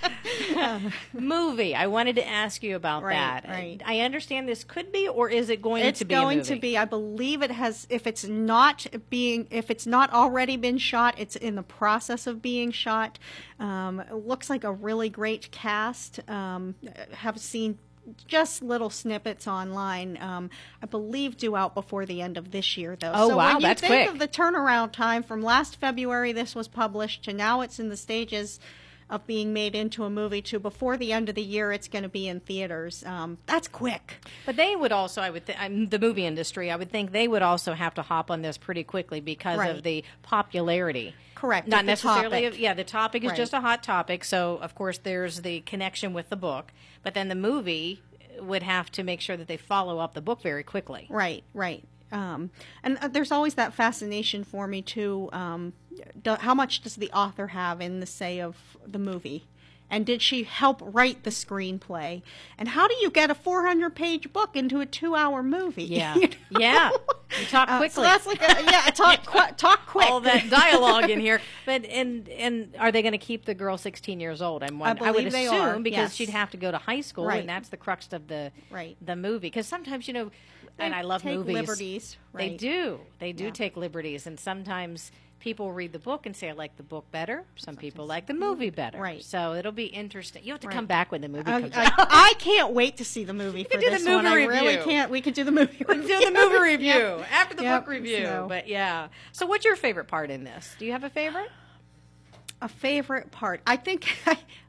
[SPEAKER 10] Movie. I wanted to ask you about that.
[SPEAKER 11] Right.
[SPEAKER 10] I understand this could be, or is it going to be
[SPEAKER 11] a
[SPEAKER 10] movie?
[SPEAKER 11] It's going to be. I believe it has. If it's not already been shot, it's in the process of being shot. It looks like a really great cast. Have seen just little snippets online. I believe due out before the end of this year, though.
[SPEAKER 10] Oh,
[SPEAKER 11] so
[SPEAKER 10] wow,
[SPEAKER 11] when
[SPEAKER 10] that's
[SPEAKER 11] you think
[SPEAKER 10] quick.
[SPEAKER 11] of the turnaround time from last February, this was published, to now it's in the stages of being made into a movie, to before the end of the year it's going to be in theaters. That's quick.
[SPEAKER 10] But they would also, the movie industry, I would think they would also have to hop on this pretty quickly because of the popularity.
[SPEAKER 11] Correct.
[SPEAKER 10] Not
[SPEAKER 11] the
[SPEAKER 10] necessarily.
[SPEAKER 11] Topic.
[SPEAKER 10] The topic is just a hot topic. So, of course, there's the connection with the book. But then the movie would have to make sure that they follow up the book very quickly.
[SPEAKER 11] Right. And there's always that fascination for me, too. How much does the author have in the say of the movie? And did she help write the screenplay? And how do you get a 400-page book into a 2-hour movie?
[SPEAKER 10] Yeah. Yeah. You talk quickly.
[SPEAKER 11] So that's talk quick.
[SPEAKER 10] All that dialogue in here. But and are they going to keep the girl 16 years old? I would assume because she'd have to go to high school, and that's the crux of the movie. Because sometimes, and I love movies.
[SPEAKER 11] Liberties.
[SPEAKER 10] Right. They do take liberties, and sometimes people read the book and say, I like the book better. Some people like the movie better.
[SPEAKER 11] Right.
[SPEAKER 10] So it'll be interesting. You have to come back when the movie comes out.
[SPEAKER 11] I can't wait to see the movie for this one. I really can't. We could do the movie review.
[SPEAKER 10] Do the movie review after the book review. So. But yeah. So what's your favorite part in this? Do you have a favorite?
[SPEAKER 11] A favorite part? I think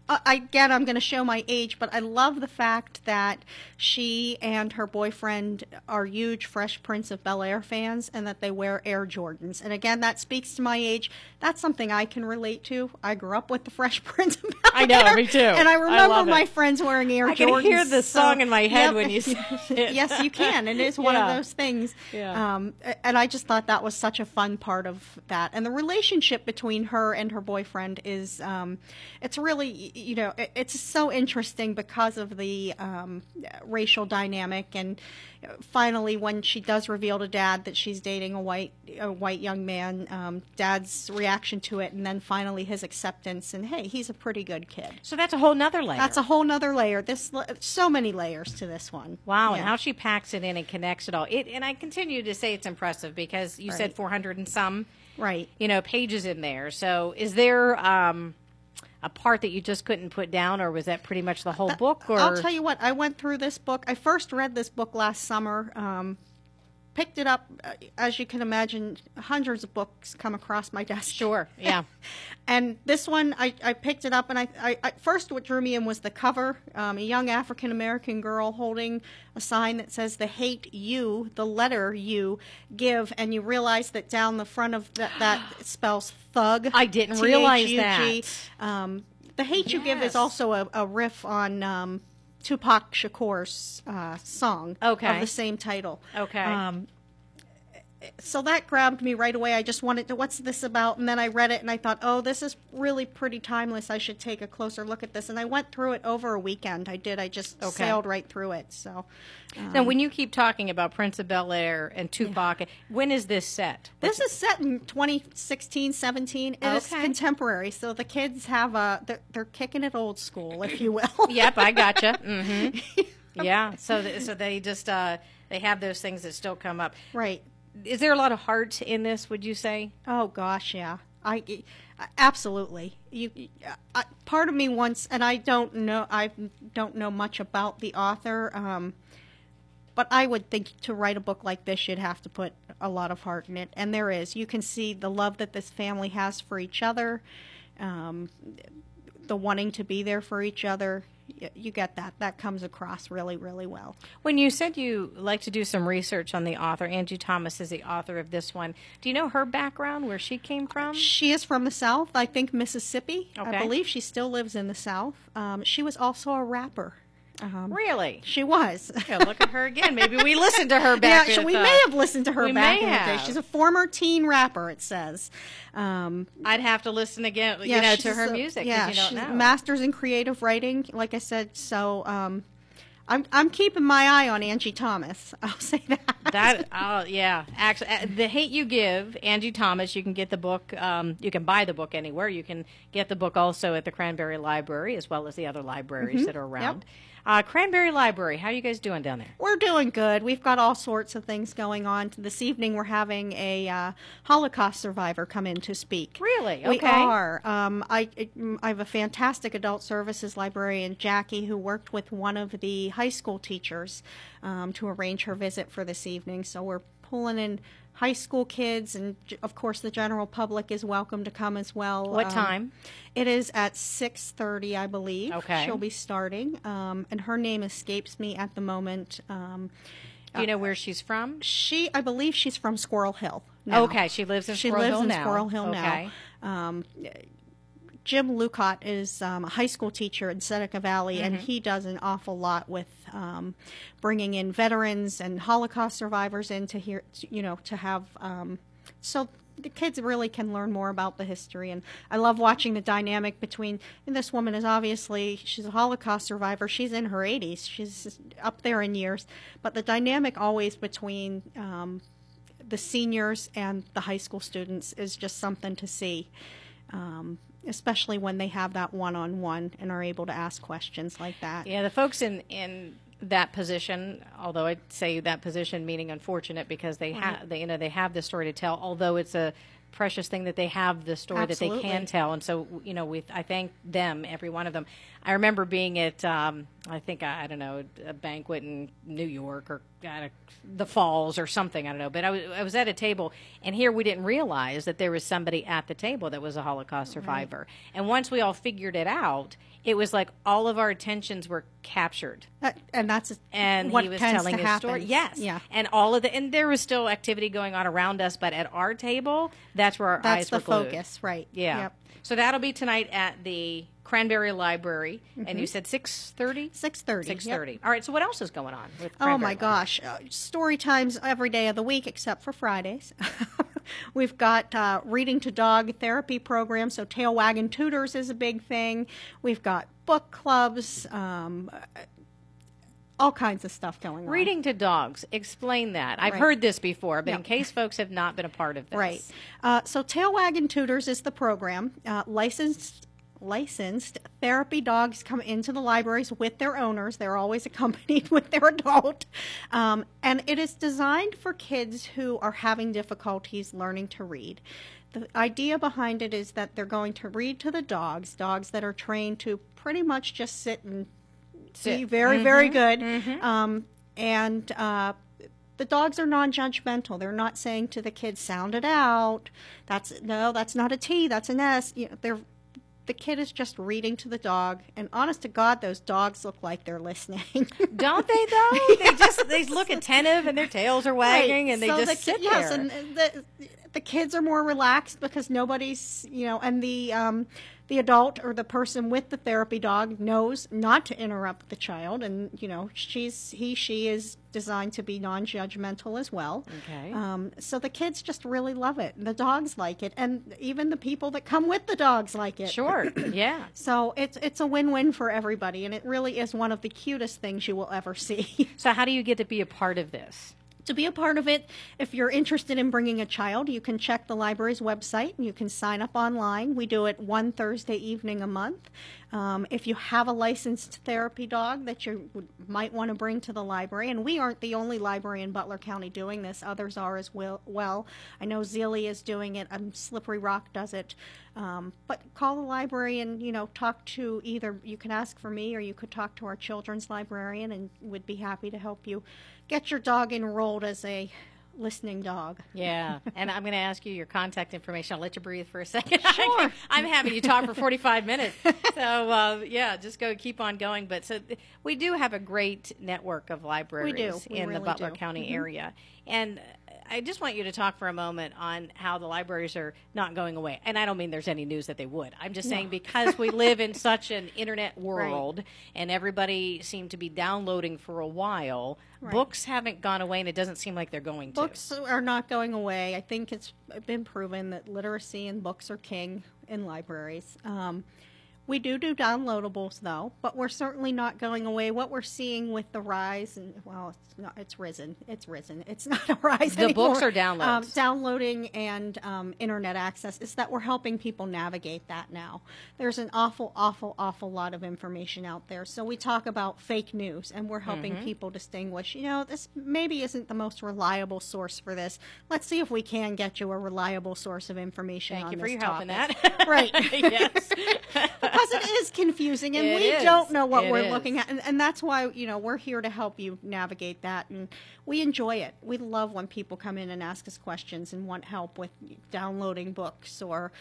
[SPEAKER 11] again, I'm going to show my age, but I love the fact that she and her boyfriend are huge Fresh Prince of Bel-Air fans and that they wear Air Jordans. And again, that speaks to my age. That's something I can relate to. I grew up with the Fresh Prince of Bel-Air.
[SPEAKER 10] I know, me too.
[SPEAKER 11] And I remember
[SPEAKER 10] love
[SPEAKER 11] my
[SPEAKER 10] it.
[SPEAKER 11] friends wearing Air Jordans.
[SPEAKER 10] I can hear the song in my head when you say it.
[SPEAKER 11] Yes, you can. It is one of those things.
[SPEAKER 10] Yeah.
[SPEAKER 11] And I just thought that was such a fun part of that. And the relationship between her and her boyfriend is, it's really, it's so interesting because of the racial dynamic. And finally, when she does reveal to Dad that she's dating a white young man, Dad's reaction to it, and then finally his acceptance, and hey, he's a pretty good kid.
[SPEAKER 10] So that's a whole nother layer.
[SPEAKER 11] That's a whole nother layer. So many layers to this one.
[SPEAKER 10] Wow,
[SPEAKER 11] Yeah.
[SPEAKER 10] and how she packs it in and connects it all. And I continue to say it's impressive because you said 400 and some pages in there. So is there a part that you just couldn't put down, or was that pretty much the whole book? Or
[SPEAKER 11] I'll tell you what, I went through this book. I first read this book last summer, picked it up. As you can imagine, hundreds of books come across my desk.
[SPEAKER 10] Sure, yeah.
[SPEAKER 11] And this one, I picked it up, and I first what drew me in was the cover, a young African-American girl holding a sign that says, "The hate you," the letter U, give, and you realize that down the front of that spells thug.
[SPEAKER 10] I didn't realize
[SPEAKER 11] T-H-U-G.
[SPEAKER 10] that.
[SPEAKER 11] The hate you give is also a riff on Tupac Shakur's song of the same title.
[SPEAKER 10] Okay.
[SPEAKER 11] So that grabbed me right away. I just wanted to, what's this about? And then I read it and I thought, oh, this is really pretty timeless. I should take a closer look at this. And I went through it over a weekend. I did. I just sailed right through it. So
[SPEAKER 10] now, when you keep talking about Prince of Bel-Air and Tupac, when is this set?
[SPEAKER 11] This is set in 2016, 17. It is contemporary. So the kids have they're kicking it old school, if you will.
[SPEAKER 10] Yep, I gotcha. Mm-hmm. Yeah. So they just they have those things that still come up.
[SPEAKER 11] Right.
[SPEAKER 10] Is there a lot of heart in this, would you say?
[SPEAKER 11] Oh, gosh, yeah. Absolutely. Part of me wants, and I don't know much about the author, but I would think to write a book like this, you'd have to put a lot of heart in it, and there is. You can see the love that this family has for each other, the wanting to be there for each other. You get that. That comes across really, really well.
[SPEAKER 10] When you said you like to do some research on the author, Angie Thomas is the author of this one. Do you know her background, where she came from?
[SPEAKER 11] She is from the South, I think Mississippi.
[SPEAKER 10] Okay.
[SPEAKER 11] I believe she still lives in the South. She was also a rapper.
[SPEAKER 10] Really?
[SPEAKER 11] She was.
[SPEAKER 10] Yeah, look at her again. Maybe we listened to her back
[SPEAKER 11] we may have listened to her back in the day. She's a former teen rapper, it says.
[SPEAKER 10] I'd have to listen again, to her music.
[SPEAKER 11] Yeah,
[SPEAKER 10] you don't
[SPEAKER 11] she's
[SPEAKER 10] know.
[SPEAKER 11] master's in creative writing, like I said. So I'm keeping my eye on Angie Thomas. I'll say that.
[SPEAKER 10] Yeah. Actually, The Hate You Give, Angie Thomas. You can get the book. You can buy the book anywhere. You can get the book also at the Cranberry Library, as well as the other libraries that are around.
[SPEAKER 11] Yep.
[SPEAKER 10] Cranberry Library, how are you guys doing down there?
[SPEAKER 11] We're doing good. We've got all sorts of things going on. This evening we're having a Holocaust survivor come in to speak.
[SPEAKER 10] Really? Okay.
[SPEAKER 11] We are. I have a fantastic adult services librarian, Jackie, who worked with one of the high school teachers to arrange her visit for this evening. So we're pulling in high school kids, and of course the general public is welcome to come as well.
[SPEAKER 10] What time?
[SPEAKER 11] It is at 6:30, I believe.
[SPEAKER 10] Okay.
[SPEAKER 11] She'll be starting, and her name escapes me at the moment.
[SPEAKER 10] Do you know where she's from?
[SPEAKER 11] I believe she's from Squirrel Hill now.
[SPEAKER 10] Okay, she lives in Squirrel Hill now.
[SPEAKER 11] Squirrel Hill
[SPEAKER 10] Okay.
[SPEAKER 11] now. Jim Lucott is a high school teacher in Seneca Valley, and he does an awful lot with bringing in veterans and Holocaust survivors in to have so the kids really can learn more about the history. And I love watching the dynamic between, and this woman is she's a Holocaust survivor. She's in her 80s. She's up there in years. But the dynamic always between the seniors and the high school students is just something to see. Especially when they have that one-on-one and are able to ask questions like that.
[SPEAKER 10] Yeah, the folks in that position, although I'd say that position meaning unfortunate because they have this story to tell, although it's a precious thing that they have the story that they can tell. And so, I thank them, every one of them. I remember being at I think, I don't know, a banquet in New York or the Falls or something, I don't know. But I was at a table, and here we didn't realize that there was somebody at the table that was a Holocaust survivor. Right. And once we all figured it out, it was like all of our attentions were captured.
[SPEAKER 11] And that's
[SPEAKER 10] and
[SPEAKER 11] what
[SPEAKER 10] he was
[SPEAKER 11] tends
[SPEAKER 10] telling
[SPEAKER 11] to
[SPEAKER 10] his
[SPEAKER 11] happen.
[SPEAKER 10] story. Yes.
[SPEAKER 11] Yeah.
[SPEAKER 10] And and there was still activity going on around us, but at our table, that's where our eyes were glued.
[SPEAKER 11] That's the focus, right.
[SPEAKER 10] Yeah.
[SPEAKER 11] Yep.
[SPEAKER 10] So that'll be tonight at the Cranberry Library, and you said 6:30?
[SPEAKER 11] 6:30.
[SPEAKER 10] 6:30. Yep. All right, so what else is going on with
[SPEAKER 11] Oh, my gosh. Story times every day of the week except for Fridays. We've got reading to dog therapy programs, so Tail Wagging Tutors is a big thing. We've got book clubs, all kinds of stuff going on.
[SPEAKER 10] Reading to dogs. Explain that. I've heard this before, but in case folks have not been a part of this.
[SPEAKER 11] Right. So Tail Wagging Tutors is the program. Licensed therapy dogs come into the libraries with their owners. They're always accompanied with their adult. And it is designed for kids who are having difficulties learning to read. The idea behind it is that they're going to read to the dogs that are trained to pretty much just sit and be very, very good. And the dogs are non-judgmental. They're not saying to the kids, sound it out. That's not a T, that's an S. The kid is just reading to the dog, and honest to God, those dogs look like they're listening.
[SPEAKER 10] Don't they, though? They look attentive, and their tails are wagging, and they just sit there.
[SPEAKER 11] Yes, and the kids are more relaxed because nobody's, and the adult or the person with the therapy dog knows not to interrupt the child, and she is designed to be non-judgmental as well.
[SPEAKER 10] Okay.
[SPEAKER 11] So the kids just really love it. The dogs like it, and even the people that come with the dogs like it.
[SPEAKER 10] Sure. Yeah.
[SPEAKER 11] So it's a win-win for everybody, and it really is one of the cutest things you will ever see.
[SPEAKER 10] So how do you get to be a part of this?
[SPEAKER 11] To be a part of it, if you're interested in bringing a child, you can check the library's website and you can sign up online. We do it one Thursday evening a month. If you have a licensed therapy dog that you might want to bring to the library, and we aren't the only library in Butler County doing this, others are as well. I know Zealy is doing it, Slippery Rock does it. But call the library and, talk to you can ask for me or you could talk to our children's librarian, and we'd be happy to help you get your dog enrolled as a listening dog.
[SPEAKER 10] Yeah, and I'm going to ask you your contact information. I'll let you breathe for a second.
[SPEAKER 11] Sure.
[SPEAKER 10] I'm having you talk for 45 minutes. So, just keep on going. But so we do have a great network of libraries in
[SPEAKER 11] really
[SPEAKER 10] the Butler
[SPEAKER 11] do.
[SPEAKER 10] County area. And I just want you to talk for a moment on how the libraries are not going away. And I don't mean there's any news that they would. I'm just saying because we live in such an internet world and everybody seemed to be downloading for a while, books haven't gone away, and it doesn't seem like they're going to.
[SPEAKER 11] Books are not going away. I think it's been proven that literacy and books are king in libraries. We do downloadables, though, but we're certainly not going away. What we're seeing with the rise, it's risen. It's not a rise anymore.
[SPEAKER 10] The books are downloads.
[SPEAKER 11] Downloading and internet access is that we're helping people navigate that now. There's an awful lot of information out there. So we talk about fake news, and we're helping people distinguish, this maybe isn't the most reliable source for this. Let's see if we can get you a reliable source of information on this topic.
[SPEAKER 10] Thank you for your help in that.
[SPEAKER 11] Right.
[SPEAKER 10] Yes.
[SPEAKER 11] Because it is confusing, and we don't know what we're looking at. And that's why, we're here to help you navigate that. And we enjoy it. We love when people come in and ask us questions and want help with downloading books or,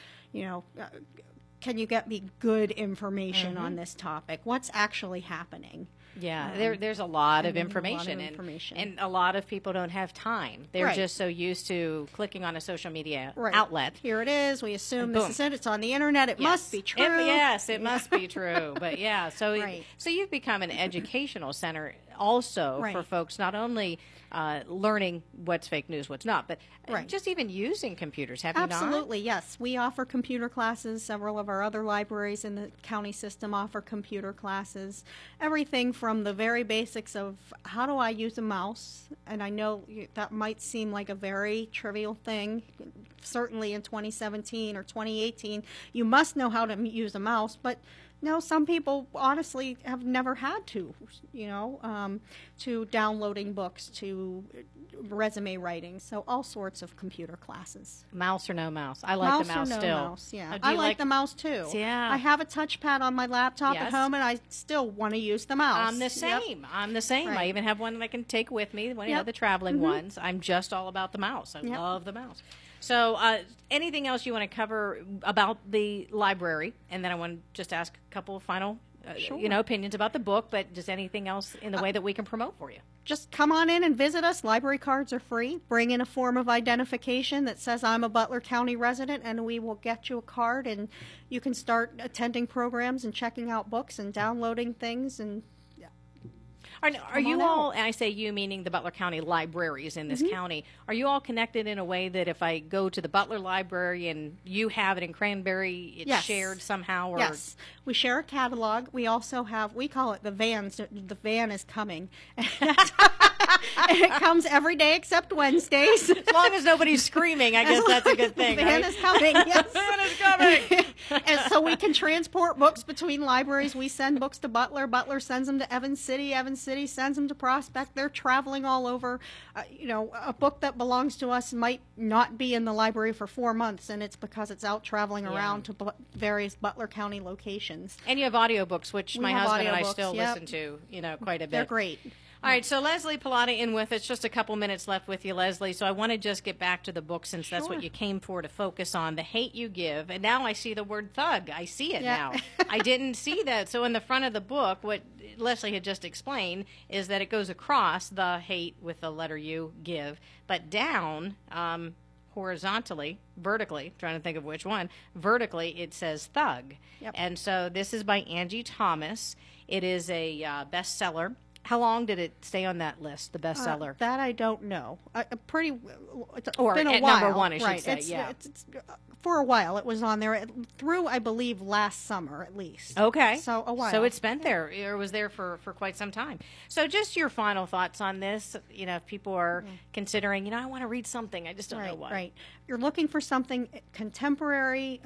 [SPEAKER 11] can you get me good information on this topic? What's actually happening?
[SPEAKER 10] Yeah, there's a lot of information, and a lot of people don't have time. They're just so used to clicking on a social media outlet.
[SPEAKER 11] Here it is. We assume this is it. It's on the internet. It must be true.
[SPEAKER 10] It must be true. But so you've become an educational center also for folks, not only learning what's fake news, what's not, but just even using computers. Have you not?
[SPEAKER 11] Absolutely, yes. We offer computer classes. Several of our other libraries in the county system offer computer classes. Everything from the very basics of how do I use a mouse, and I know that might seem like a very trivial thing. Certainly in 2017 or 2018, you must know how to use a mouse, but No, some people honestly have never had to, to downloading books, to resume writing, so all sorts of computer classes.
[SPEAKER 10] Mouse or no mouse? I like the mouse
[SPEAKER 11] or no
[SPEAKER 10] still.
[SPEAKER 11] Mouse, yeah. I like the mouse too.
[SPEAKER 10] Yeah.
[SPEAKER 11] I have a touchpad on my laptop at home, and I still want to use the mouse.
[SPEAKER 10] I'm the same.
[SPEAKER 11] Yep.
[SPEAKER 10] I'm the same.
[SPEAKER 11] Right.
[SPEAKER 10] I even have one that I can take with me, one of the traveling ones. I'm just all about the mouse. I love the mouse. So anything else you want to cover about the library? And then I want to just ask a couple of final opinions about the book, but just anything else in the way that we can promote for you.
[SPEAKER 11] Just come on in and visit us. Library cards are free. Bring in a form of identification that says I'm a Butler County resident, and we will get you a card, and you can start attending programs and checking out books and downloading things. And
[SPEAKER 10] Are you all, and I say you meaning the Butler County libraries in this county, are you all connected in a way that if I go to the Butler Library and you have it in Cranberry, it's shared somehow? Or?
[SPEAKER 11] Yes, we share a catalog. We also have, we call it the vans. The van is coming. And it comes every day except Wednesdays.
[SPEAKER 10] As long as nobody's screaming, I guess that's a good thing.
[SPEAKER 11] The van is coming. Yes.
[SPEAKER 10] The van is coming.
[SPEAKER 11] And so we can transport books between libraries. We send books to Butler. Butler sends them to Evans City. Evans City sends them to Prospect. They're traveling all over. A book that belongs to us might not be in the library for 4 months, and it's because it's out traveling around to various Butler County locations.
[SPEAKER 10] And you have audiobooks, which my husband and I still listen to, quite a bit.
[SPEAKER 11] They're great.
[SPEAKER 10] All right, so Leslie Pilata in with us. Just a couple minutes left with you, Leslie. So I want to just get back to the book since that's what you came for, to focus on, The Hate U Give. And now I see the word thug. I see it now. I didn't see that. So in the front of the book, what Leslie had just explained is that it goes across the hate with the letter U, give, but down horizontally, vertically, trying to think of which one, vertically it says thug. Yep. And so this is by Angie Thomas. It is a bestseller. How long did it stay on that list, the bestseller?
[SPEAKER 11] That I don't know. It's been a
[SPEAKER 10] or
[SPEAKER 11] while.
[SPEAKER 10] At number one, I should say,
[SPEAKER 11] It's, for a while it was on there, through, I believe, last summer at least.
[SPEAKER 10] Okay.
[SPEAKER 11] So a while.
[SPEAKER 10] So it's been there, or was there for quite some time. So just your final thoughts on this, if people are considering, I want to read something, I just don't know what.
[SPEAKER 11] Right. You're looking for something contemporary,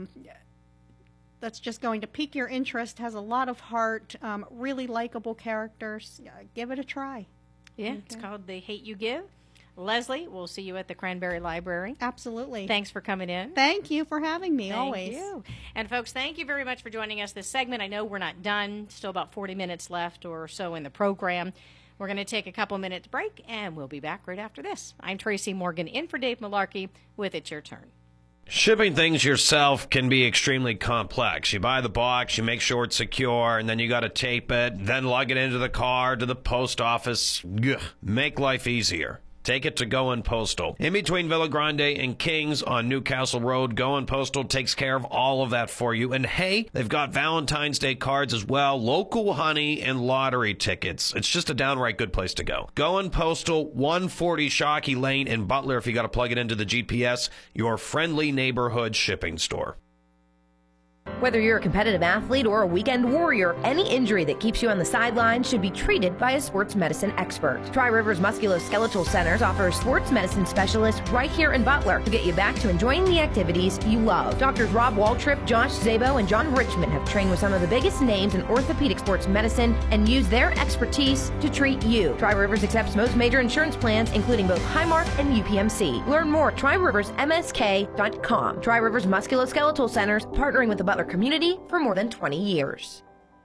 [SPEAKER 11] that's just going to pique your interest, has a lot of heart, really likable characters. Give it a try.
[SPEAKER 10] Yeah, It's called The Hate U Give. Leslie, we'll see you at the Cranberry Library.
[SPEAKER 11] Absolutely.
[SPEAKER 10] Thanks for coming in.
[SPEAKER 11] Thank you for having me,
[SPEAKER 10] always. Thank you. And folks, thank you very much for joining us this segment. I know we're not done. Still about 40 minutes left or so in the program. We're going to take a couple minutes break, and we'll be back right after this. I'm Tracy Morgan in for Dave Malarkey with It's Your Turn.
[SPEAKER 13] Shipping things yourself can be extremely complex. You buy the box, you make sure it's secure, and then you got to tape it, then lug it into the car to the post office. Ugh. Make life easier. Take it to Goin' Postal. In between Villa Grande and Kings on Newcastle Road, Goin' Postal takes care of all of that for you. And hey, they've got Valentine's Day cards as well, local honey, and lottery tickets. It's just a downright good place to go. Goin' Postal, 140 Shockey Lane in Butler. If you got to plug it into the GPS, your friendly neighborhood shipping store.
[SPEAKER 14] Whether you're a competitive athlete or a weekend warrior, any injury that keeps you on the sidelines should be treated by a sports medicine expert. Tri-Rivers Musculoskeletal Centers offers sports medicine specialists right here in Butler to get you back to enjoying the activities you love. Doctors Rob Waltrip, Josh Zabo, and John Richmond have trained with some of the biggest names in orthopedic sports medicine and use their expertise to treat you. Tri-Rivers accepts most major insurance plans, including both Highmark and UPMC. Learn more at TriRiversMSK.com. Tri-Rivers Musculoskeletal Centers, partnering with the Butler community for more than 20 years.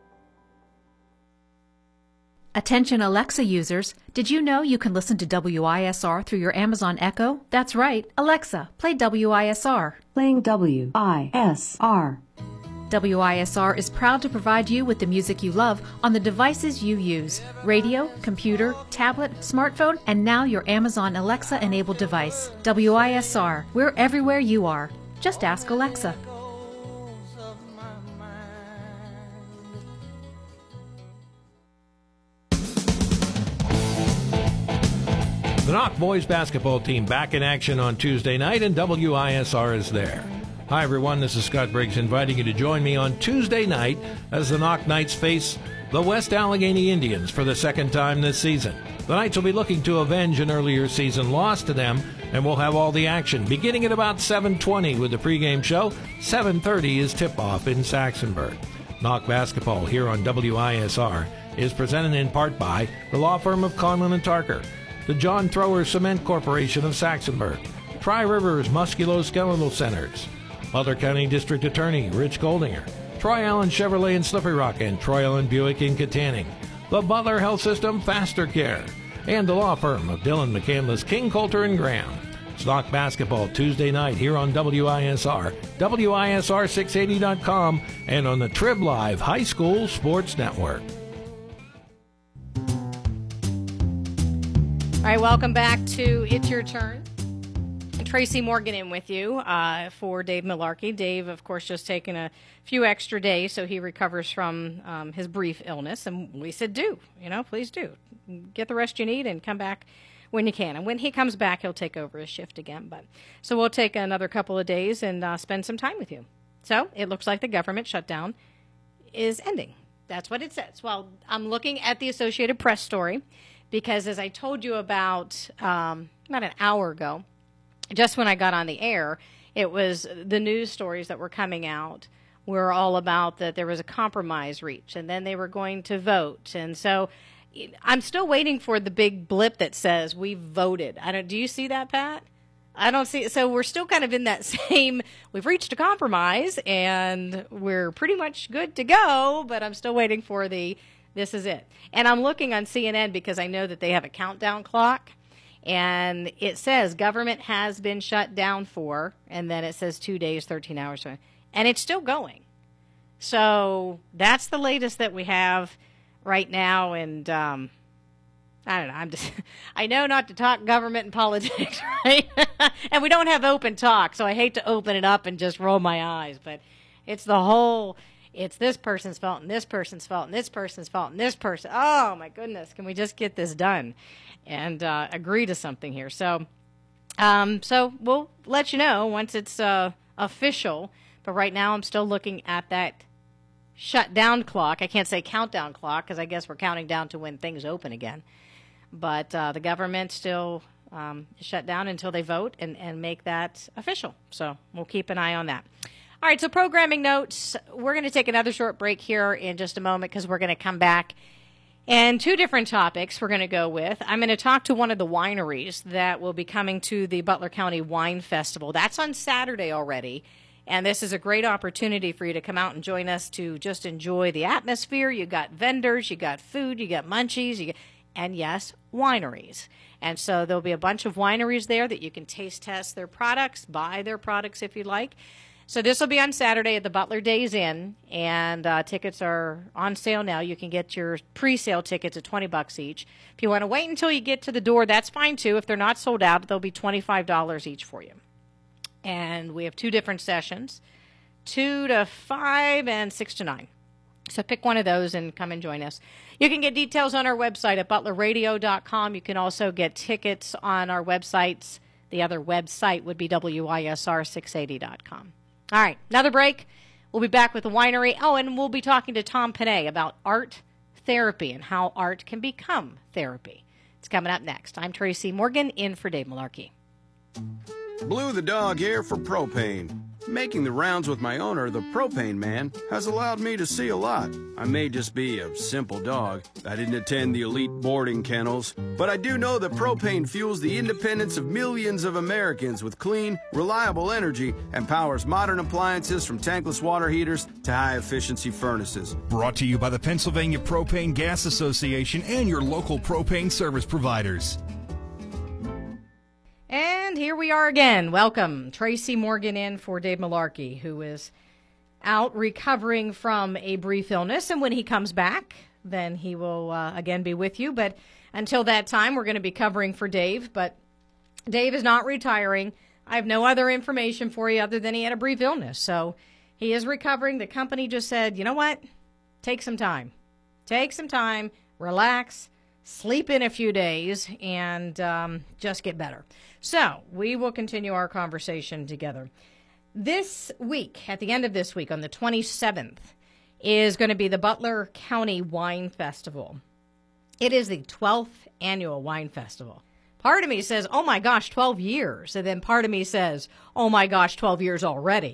[SPEAKER 8] Attention Alexa users, did you know you can listen to WISR through your Amazon Echo? That's right. Alexa, play WISR.
[SPEAKER 15] Playing WISR.
[SPEAKER 8] WISR is proud to provide you with the music you love on the devices you use: radio, computer, tablet, smartphone, and now your Amazon Alexa-enabled device. WISR, we're everywhere you are. Just ask Alexa.
[SPEAKER 9] The Knock boys basketball team back in action on Tuesday night, and WISR is there. Hi, everyone. This is Scott Briggs inviting you to join me on Tuesday night as the Knock Knights face the West Allegheny Indians for the second time this season. The Knights will be looking to avenge an earlier season loss to them, and we'll have all the action beginning at about 7:20 with the pregame show. 7:30 is tip-off in Saxonburg. Knock Basketball here on WISR is presented in part by the law firm of Conlon and Tarker, the John Thrower Cement Corporation of Saxonburg, Tri-Rivers Musculoskeletal Centers, Butler County District Attorney Rich Goldinger, Troy Allen Chevrolet in Slippery Rock, and Troy Allen Buick in Katanning, the Butler Health System Faster Care, and the law firm of Dillon McCandless King Coulter and Graham. It's Knock Basketball Tuesday night here on WISR, WISR680.com, and on the Trib Live High School Sports Network.
[SPEAKER 10] All right, welcome back to It's Your Turn. Tracy Morgan in with you for Dave Malarkey. Dave, of course, just taking a few extra days so he recovers from his brief illness. And we said, please do. Get the rest you need and come back when you can. And when he comes back, he'll take over his shift again. So we'll take another couple of days and spend some time with you. So it looks like the government shutdown is ending. That's what it says. Well, I'm looking at the Associated Press story because, as I told you about an hour ago, just when I got on the air, it was the news stories that were coming out were all about that there was a compromise reached, and then they were going to vote. And so I'm still waiting for the big blip that says we voted. Do you see that, Pat? I don't see it. So we're still kind of in that same, we've reached a compromise, and we're pretty much good to go, but I'm still waiting for this is it. And I'm looking on CNN because I know that they have a countdown clock. And it says government has been shut down for, and then it says 2 days, 13 hours, and it's still going. So that's the latest that we have right now. And I don't know. I know not to talk government and politics, right? And we don't have open talk, so I hate to open it up and just roll my eyes. But it's it's this person's fault and this person's fault and this person's fault and this person. Oh, my goodness. Can we just get this done and agree to something here? So we'll let you know once it's official. But right now I'm still looking at that shutdown clock. I can't say countdown clock because I guess we're counting down to when things open again. But the government still is shut down until they vote and make that official. So we'll keep an eye on that. All right, so programming notes. We're going to take another short break here in just a moment because we're going to come back. And two different topics we're going to go with. I'm going to talk to one of the wineries that will be coming to the Butler County Wine Festival. That's on Saturday already. And this is a great opportunity for you to come out and join us to just enjoy the atmosphere. You got vendors, you got food, you got munchies, and yes, wineries. And so there'll be a bunch of wineries there that you can taste test their products, buy their products if you'd like. So this will be on Saturday at the Butler Days Inn, and tickets are on sale now. You can get your pre-sale tickets at $20 each. If you want to wait until you get to the door, that's fine too. If they're not sold out, they'll be $25 each for you. And we have two different sessions, 2 to 5 and 6 to 9. So pick one of those and come and join us. You can get details on our website at butlerradio.com. You can also get tickets on our websites. The other website would be WISR680.com. All right, another break. We'll be back with the winery. Oh, and we'll be talking to Tom Panay about art therapy and how art can become therapy. It's coming up next. I'm Tracy Morgan, in for Dave Malarkey.
[SPEAKER 4] Blue the dog here for propane. Making the rounds with my owner, the propane man, has allowed me to see a lot. I may just be a simple dog. I didn't attend the elite boarding kennels, but I do know that propane fuels the independence of millions of Americans with clean, reliable energy and powers modern appliances from tankless water heaters to high-efficiency furnaces.
[SPEAKER 5] Brought to you by the Pennsylvania Propane Gas Association and your local propane service providers.
[SPEAKER 10] And here we are again. Welcome. Tracy Morgan in for Dave Malarkey, who is out recovering from a brief illness. And when he comes back, then he will again be with you. But until that time, we're going to be covering for Dave. But Dave is not retiring. I have no other information for you other than he had a brief illness. So he is recovering. The company just said, you know what? Take some time. Take some time. Relax. Sleep in a few days and just get better. So we will continue our conversation together. This week, at the end of this week, on the 27th, is going to be the Butler County Wine Festival. It is the 12th annual wine festival. Part of me says, oh my gosh, 12 years. And then part of me says, oh my gosh, 12 years already.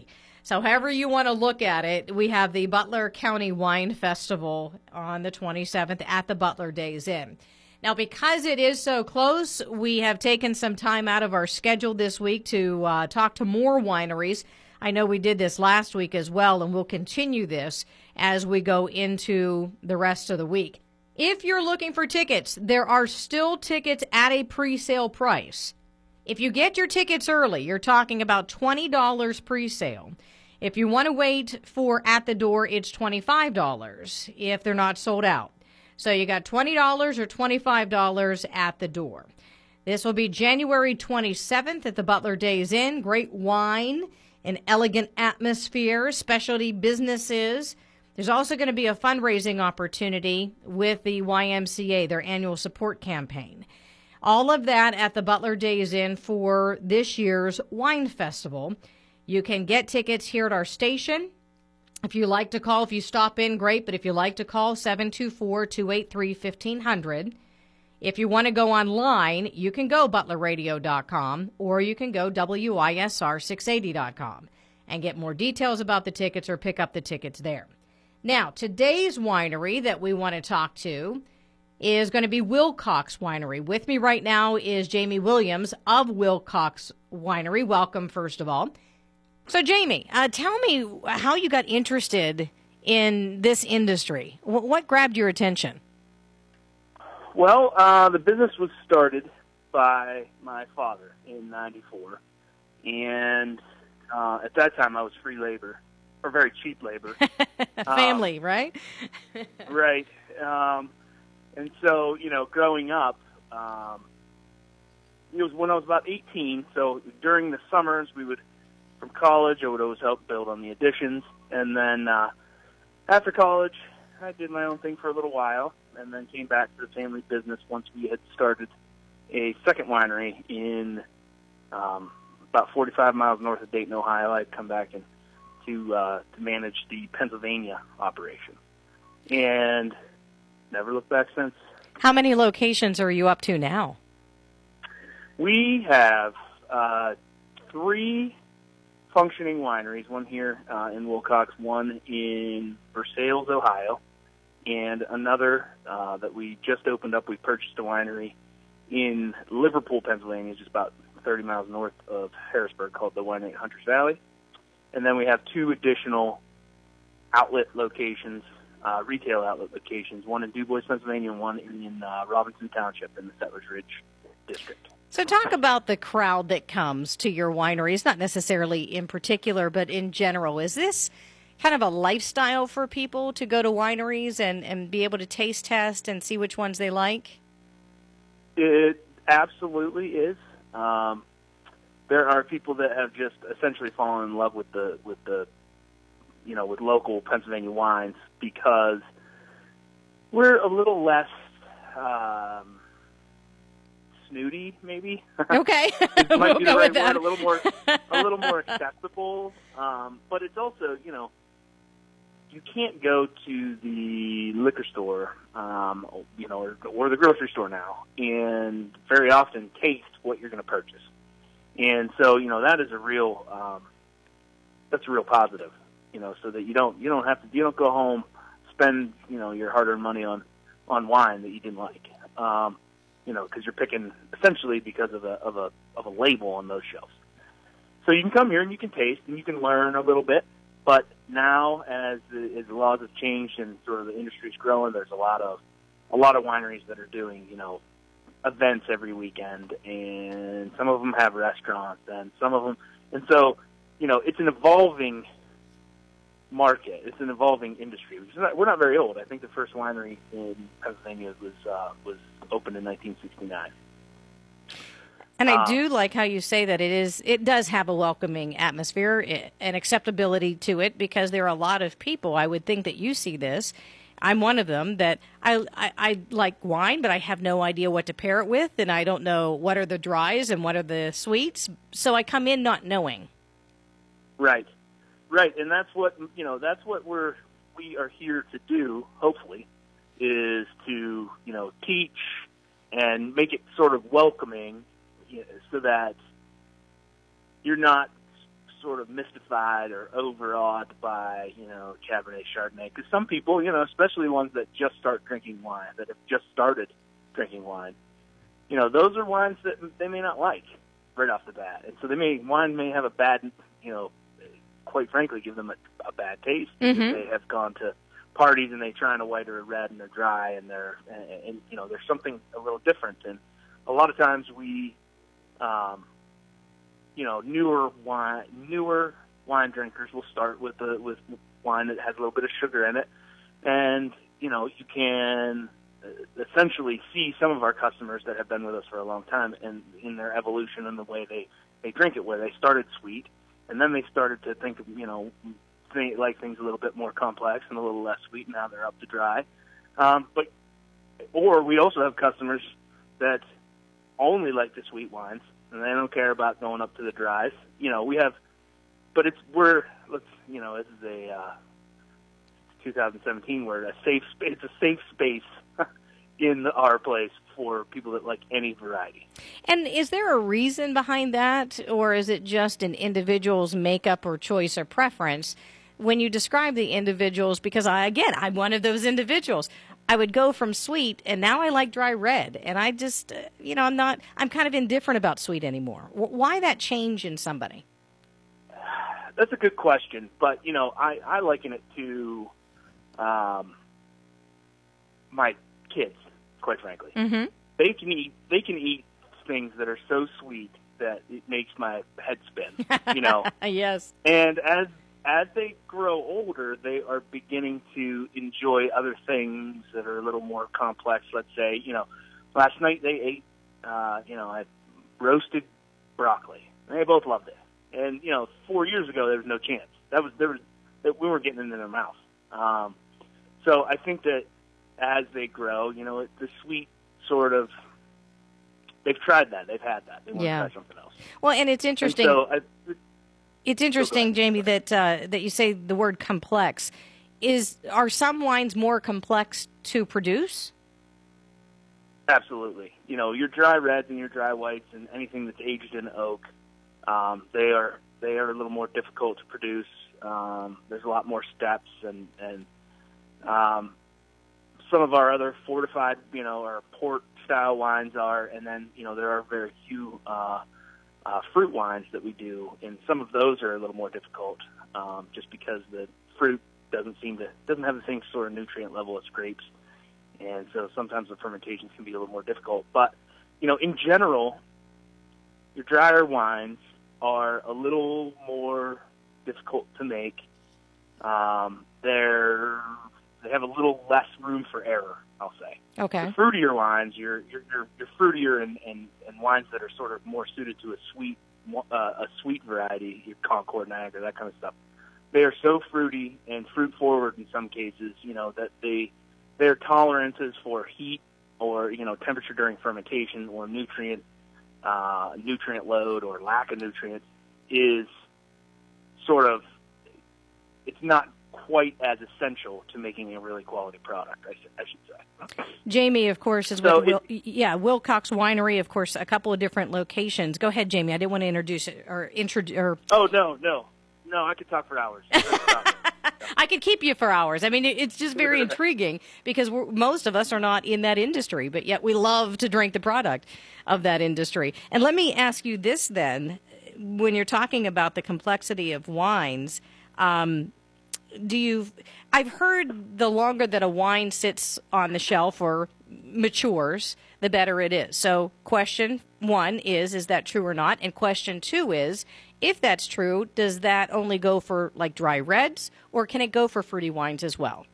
[SPEAKER 10] So however you want to look at it, we have the Butler County Wine Festival on the 27th at the Butler Days Inn. Now, because it is so close, we have taken some time out of our schedule this week to talk to more wineries. I know we did this last week as well, and we'll continue this as we go into the rest of the week. If you're looking for tickets, there are still tickets at a pre-sale price. If you get your tickets early, you're talking about $20 pre-sale. If you want to wait for at the door, it's $25 if they're not sold out. So you got $20 or $25 at the door. This will be January 27th at the Butler Days Inn. Great wine, an elegant atmosphere, specialty businesses. There's also going to be a fundraising opportunity with the YMCA, their annual support campaign. All of that at the Butler Days Inn for this year's wine festival. You can get tickets here at our station. If you like to call, if you stop in, great. But if you like to call, 724-283-1500. If you want to go online, you can go butlerradio.com or you can go WISR680.com and get more details about the tickets or pick up the tickets there. Now, today's winery that we want to talk to is going to be Wilcox Winery. With me right now is Jamie Williams of Wilcox Winery. Welcome, first of all. So, Jamie, tell me how you got interested in this industry. What grabbed your attention?
[SPEAKER 16] Well, the business was started by my father in '94, and at that time I was free labor, or very cheap labor.
[SPEAKER 10] Family, right?
[SPEAKER 16] Right. And so, growing up, it was when I was about 18, so during the summers from college, I would always help build on the additions, and then after college, I did my own thing for a little while, and then came back to the family business once we had started a second winery in about 45 miles north of Dayton, Ohio. I'd come back to manage the Pennsylvania operation, and never looked back since.
[SPEAKER 10] How many locations are you up to now?
[SPEAKER 16] We have 3 functioning wineries, one here in Wilcox, one in Versailles, Ohio, and another that we just opened up. We purchased a winery in Liverpool, Pennsylvania, just about 30 miles north of Harrisburg, called the Winery at Hunters Valley. And then we have 2 additional outlet locations, retail outlet locations, one in DuBois, Pennsylvania, and one in Robinson Township in the Settlers Ridge district.
[SPEAKER 10] So talk about the crowd that comes to your wineries, not necessarily in particular, but in general. Is this kind of a lifestyle for people to go to wineries and be able to taste test and see which ones they like?
[SPEAKER 16] It absolutely is. There are people that have just essentially fallen in love with with local Pennsylvania wines because we're a little less snooty, maybe.
[SPEAKER 10] Okay,
[SPEAKER 16] it might be the right
[SPEAKER 10] that.
[SPEAKER 16] word. A little more accessible. But it's also, you can't go to the liquor store, or the grocery store now, and very often taste what you're going to purchase. And so, that is a real positive. So that you don't go home, spend your hard-earned money on wine that you didn't like. Because you're picking essentially because of a label on those shelves. So you can come here and you can taste and you can learn a little bit. But now, as the laws have changed and sort of the industry's growing, there's a lot of wineries that are doing events every weekend, and some of them have restaurants, and some of them, and so it's an evolving market. It's an evolving industry. We're not very old. I think the first winery in Pennsylvania was opened in 1969.
[SPEAKER 10] And I do like how you say that it does have a welcoming atmosphere and acceptability to it, because there are a lot of people, I would think that you see this. I'm one of them, that I like wine, but I have no idea what to pair it with, and I don't know what are the dries and what are the sweets. So I come in not knowing.
[SPEAKER 16] Right. And that's what we are here to do, hopefully, is to, teach and make it sort of welcoming, so that you're not sort of mystified or overawed by, Cabernet Chardonnay. Because some people, especially ones that just start drinking wine, that have just started drinking wine, those are wines that they may not like right off the bat. And so wine may have a bad, quite frankly, give them a bad taste.
[SPEAKER 10] Mm-hmm.
[SPEAKER 16] If they have gone to parties and they try a white or a red and they're dry and there's something a little different. And a lot of times we, newer wine drinkers will start with wine that has a little bit of sugar in it, and you can essentially see some of our customers that have been with us for a long time and in their evolution in the way they drink it, where they started sweet and then they started to think of like things a little bit more complex and a little less sweet. Now they're up to dry, or we also have customers that only like the sweet wines, and they don't care about going up to the dries. This is a 2017 word, it's a safe space in our place for people that like any variety.
[SPEAKER 10] And is there a reason behind that, or is it just an individual's makeup or choice or preference? When you describe the individuals, because I'm one of those individuals. I would go from sweet, and now I like dry red, and I just, I'm kind of indifferent about sweet anymore. Why that change in somebody?
[SPEAKER 16] That's a good question, but, I liken it to my kids, quite frankly.
[SPEAKER 10] Mm-hmm.
[SPEAKER 16] They can eat things that are so sweet that it makes my head spin,
[SPEAKER 10] Yes.
[SPEAKER 16] And as they grow older, they are beginning to enjoy other things that are a little more complex. Let's say, last night they ate, I roasted broccoli. They both loved it. And 4 years ago there was no chance. We weren't getting it in their mouth. So I think that as they grow, the sweet sort of, they've tried that, they've had that. They want to try something else.
[SPEAKER 10] Well, and it's interesting.
[SPEAKER 16] And so
[SPEAKER 10] it's interesting, Jamie, that you say the word complex. Are some wines more complex to produce?
[SPEAKER 16] Absolutely. Your dry reds and your dry whites and anything that's aged in oak, they are a little more difficult to produce. There's a lot more steps, and some of our other fortified, our port style wines are, and then there are very few fruit wines that we do, and some of those are a little more difficult, just because the fruit doesn't have the same sort of nutrient level as grapes, and so sometimes the fermentations can be a little more difficult. But in general, your drier wines are a little more difficult to make. They have a little less room for error, I'll say.
[SPEAKER 10] Okay.
[SPEAKER 16] The fruitier wines, you're fruitier and wines that are sort of more suited to a sweet variety, your Concord, Niagara, that kind of stuff. They are so fruity and fruit forward in some cases, that their tolerances for heat or temperature during fermentation or nutrient load or lack of nutrients is sort of, it's not quite as essential to making a really quality product, I should say.
[SPEAKER 10] Jamie, of course, is with Wilcox Winery, of course, a couple of different locations. Go ahead, Jamie. I didn't want to introduce it or.
[SPEAKER 16] Oh, no, I could talk for hours.
[SPEAKER 10] I could keep you for hours. I mean, it's just very intriguing because most of us are not in that industry, but yet we love to drink the product of that industry. And let me ask you this then, when you're talking about the complexity of wines, I've heard the longer that a wine sits on the shelf or matures, the better it is. So question one is that true or not? And question two is, if that's true, does that only go for like dry reds, or can it go for fruity wines as well?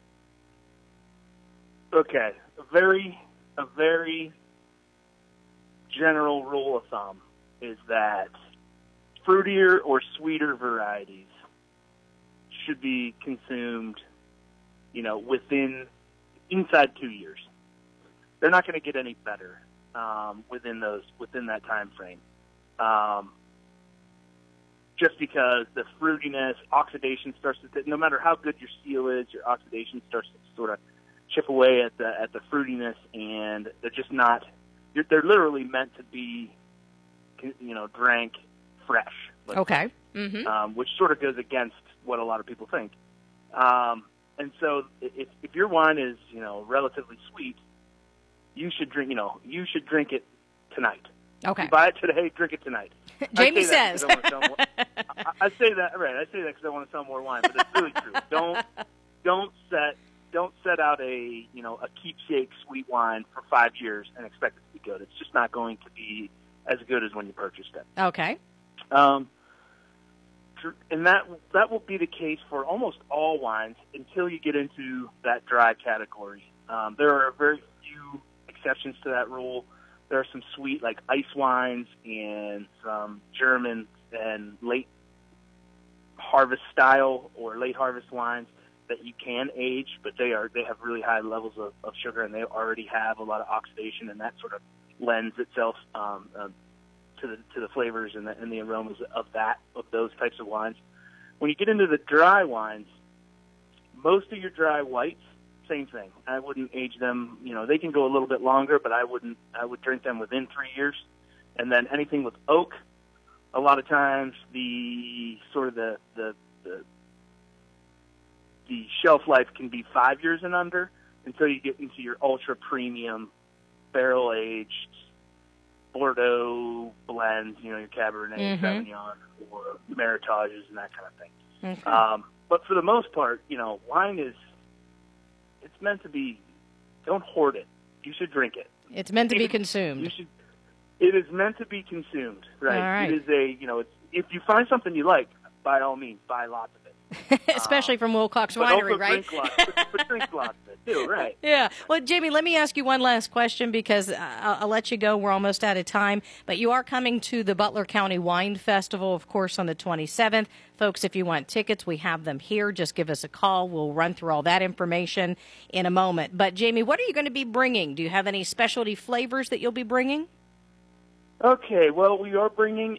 [SPEAKER 16] Okay, a very general rule of thumb is that fruitier or sweeter varieties should be consumed, inside 2 years. They're not going to get any better within that time frame. Just because the fruitiness, oxidation starts to, no matter how good your steel is, your oxidation starts to sort of chip away at the fruitiness, and they're just not. They're literally meant to be, drank fresh.
[SPEAKER 10] Okay.
[SPEAKER 16] Which sort of goes against what a lot of people think. And so if your wine is, relatively sweet, you should drink it tonight.
[SPEAKER 10] Okay.
[SPEAKER 16] You buy it today, drink it tonight.
[SPEAKER 10] Jamie says.
[SPEAKER 16] I say that because I want to sell more wine, but it's really true. Don't set out a keepsake sweet wine for 5 years and expect it to be good. It's just not going to be as good as when you purchased it.
[SPEAKER 10] Okay.
[SPEAKER 16] And that will be the case for almost all wines until you get into that dry category. There are very few exceptions to that rule. There are some sweet, like ice wines, and some German and late harvest style or late harvest wines that you can age, but they have really high levels of sugar, and they already have a lot of oxidation, and that sort of lends itself to the flavors and the aromas of those types of wines. When you get into the dry wines, most of your dry whites, same thing. I wouldn't age them. They can go a little bit longer, but I would drink them within 3 years. And then anything with oak, a lot of times the shelf life can be 5 years and under until you get into your ultra premium barrel aged Bordeaux blends, your Cabernet Sauvignon or Meritages and that kind of thing.
[SPEAKER 10] Okay.
[SPEAKER 16] But for the most part, wine it's meant to be, don't hoard it. You should drink it.
[SPEAKER 10] It's meant to be consumed.
[SPEAKER 16] It is meant to be consumed, right?
[SPEAKER 10] All right.
[SPEAKER 16] It is if you find something you like, by all means, buy lots of it.
[SPEAKER 10] Especially from Wilcox Winery, right?
[SPEAKER 16] Drink lots of it, too, right?
[SPEAKER 10] Yeah. Well, Jamie, let me ask you one last question because I'll let you go. We're almost out of time. But you are coming to the Butler County Wine Festival, of course, on the 27th. Folks, if you want tickets, we have them here. Just give us a call. We'll run through all that information in a moment. But, Jamie, what are you going to be bringing? Do you have any specialty flavors that you'll be bringing?
[SPEAKER 16] Okay. Well, we are bringing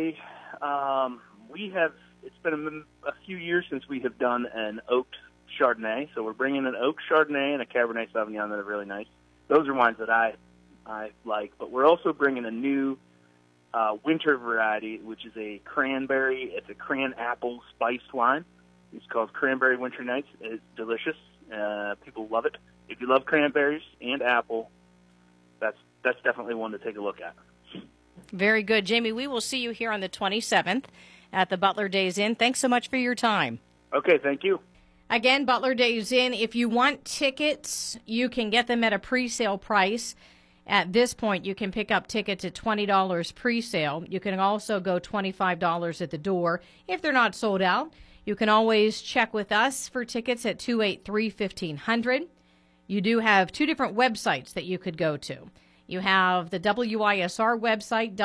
[SPEAKER 16] it's been a few years since we have done an oaked Chardonnay, so we're bringing an oaked Chardonnay and a Cabernet Sauvignon that are really nice. Those are wines that I like, but we're also bringing a new winter variety, which is a cranberry. It's a cran apple spiced wine. It's called Cranberry Winter Nights. It's delicious. People love it. If you love cranberries and apple, that's definitely one to take a look at.
[SPEAKER 10] Very good. Jamie, we will see you here on the 27th at the Butler Days Inn. Thanks so much for your time.
[SPEAKER 16] Okay, thank you.
[SPEAKER 10] Again, Butler Days Inn, if you want tickets, you can get them at a pre-sale price. At this point, you can pick up tickets at $20 pre-sale. You can also go $25 at the door. If they're not sold out, you can always check with us for tickets at 283-1500. You do have two different websites that you could go to. You have the WISR website,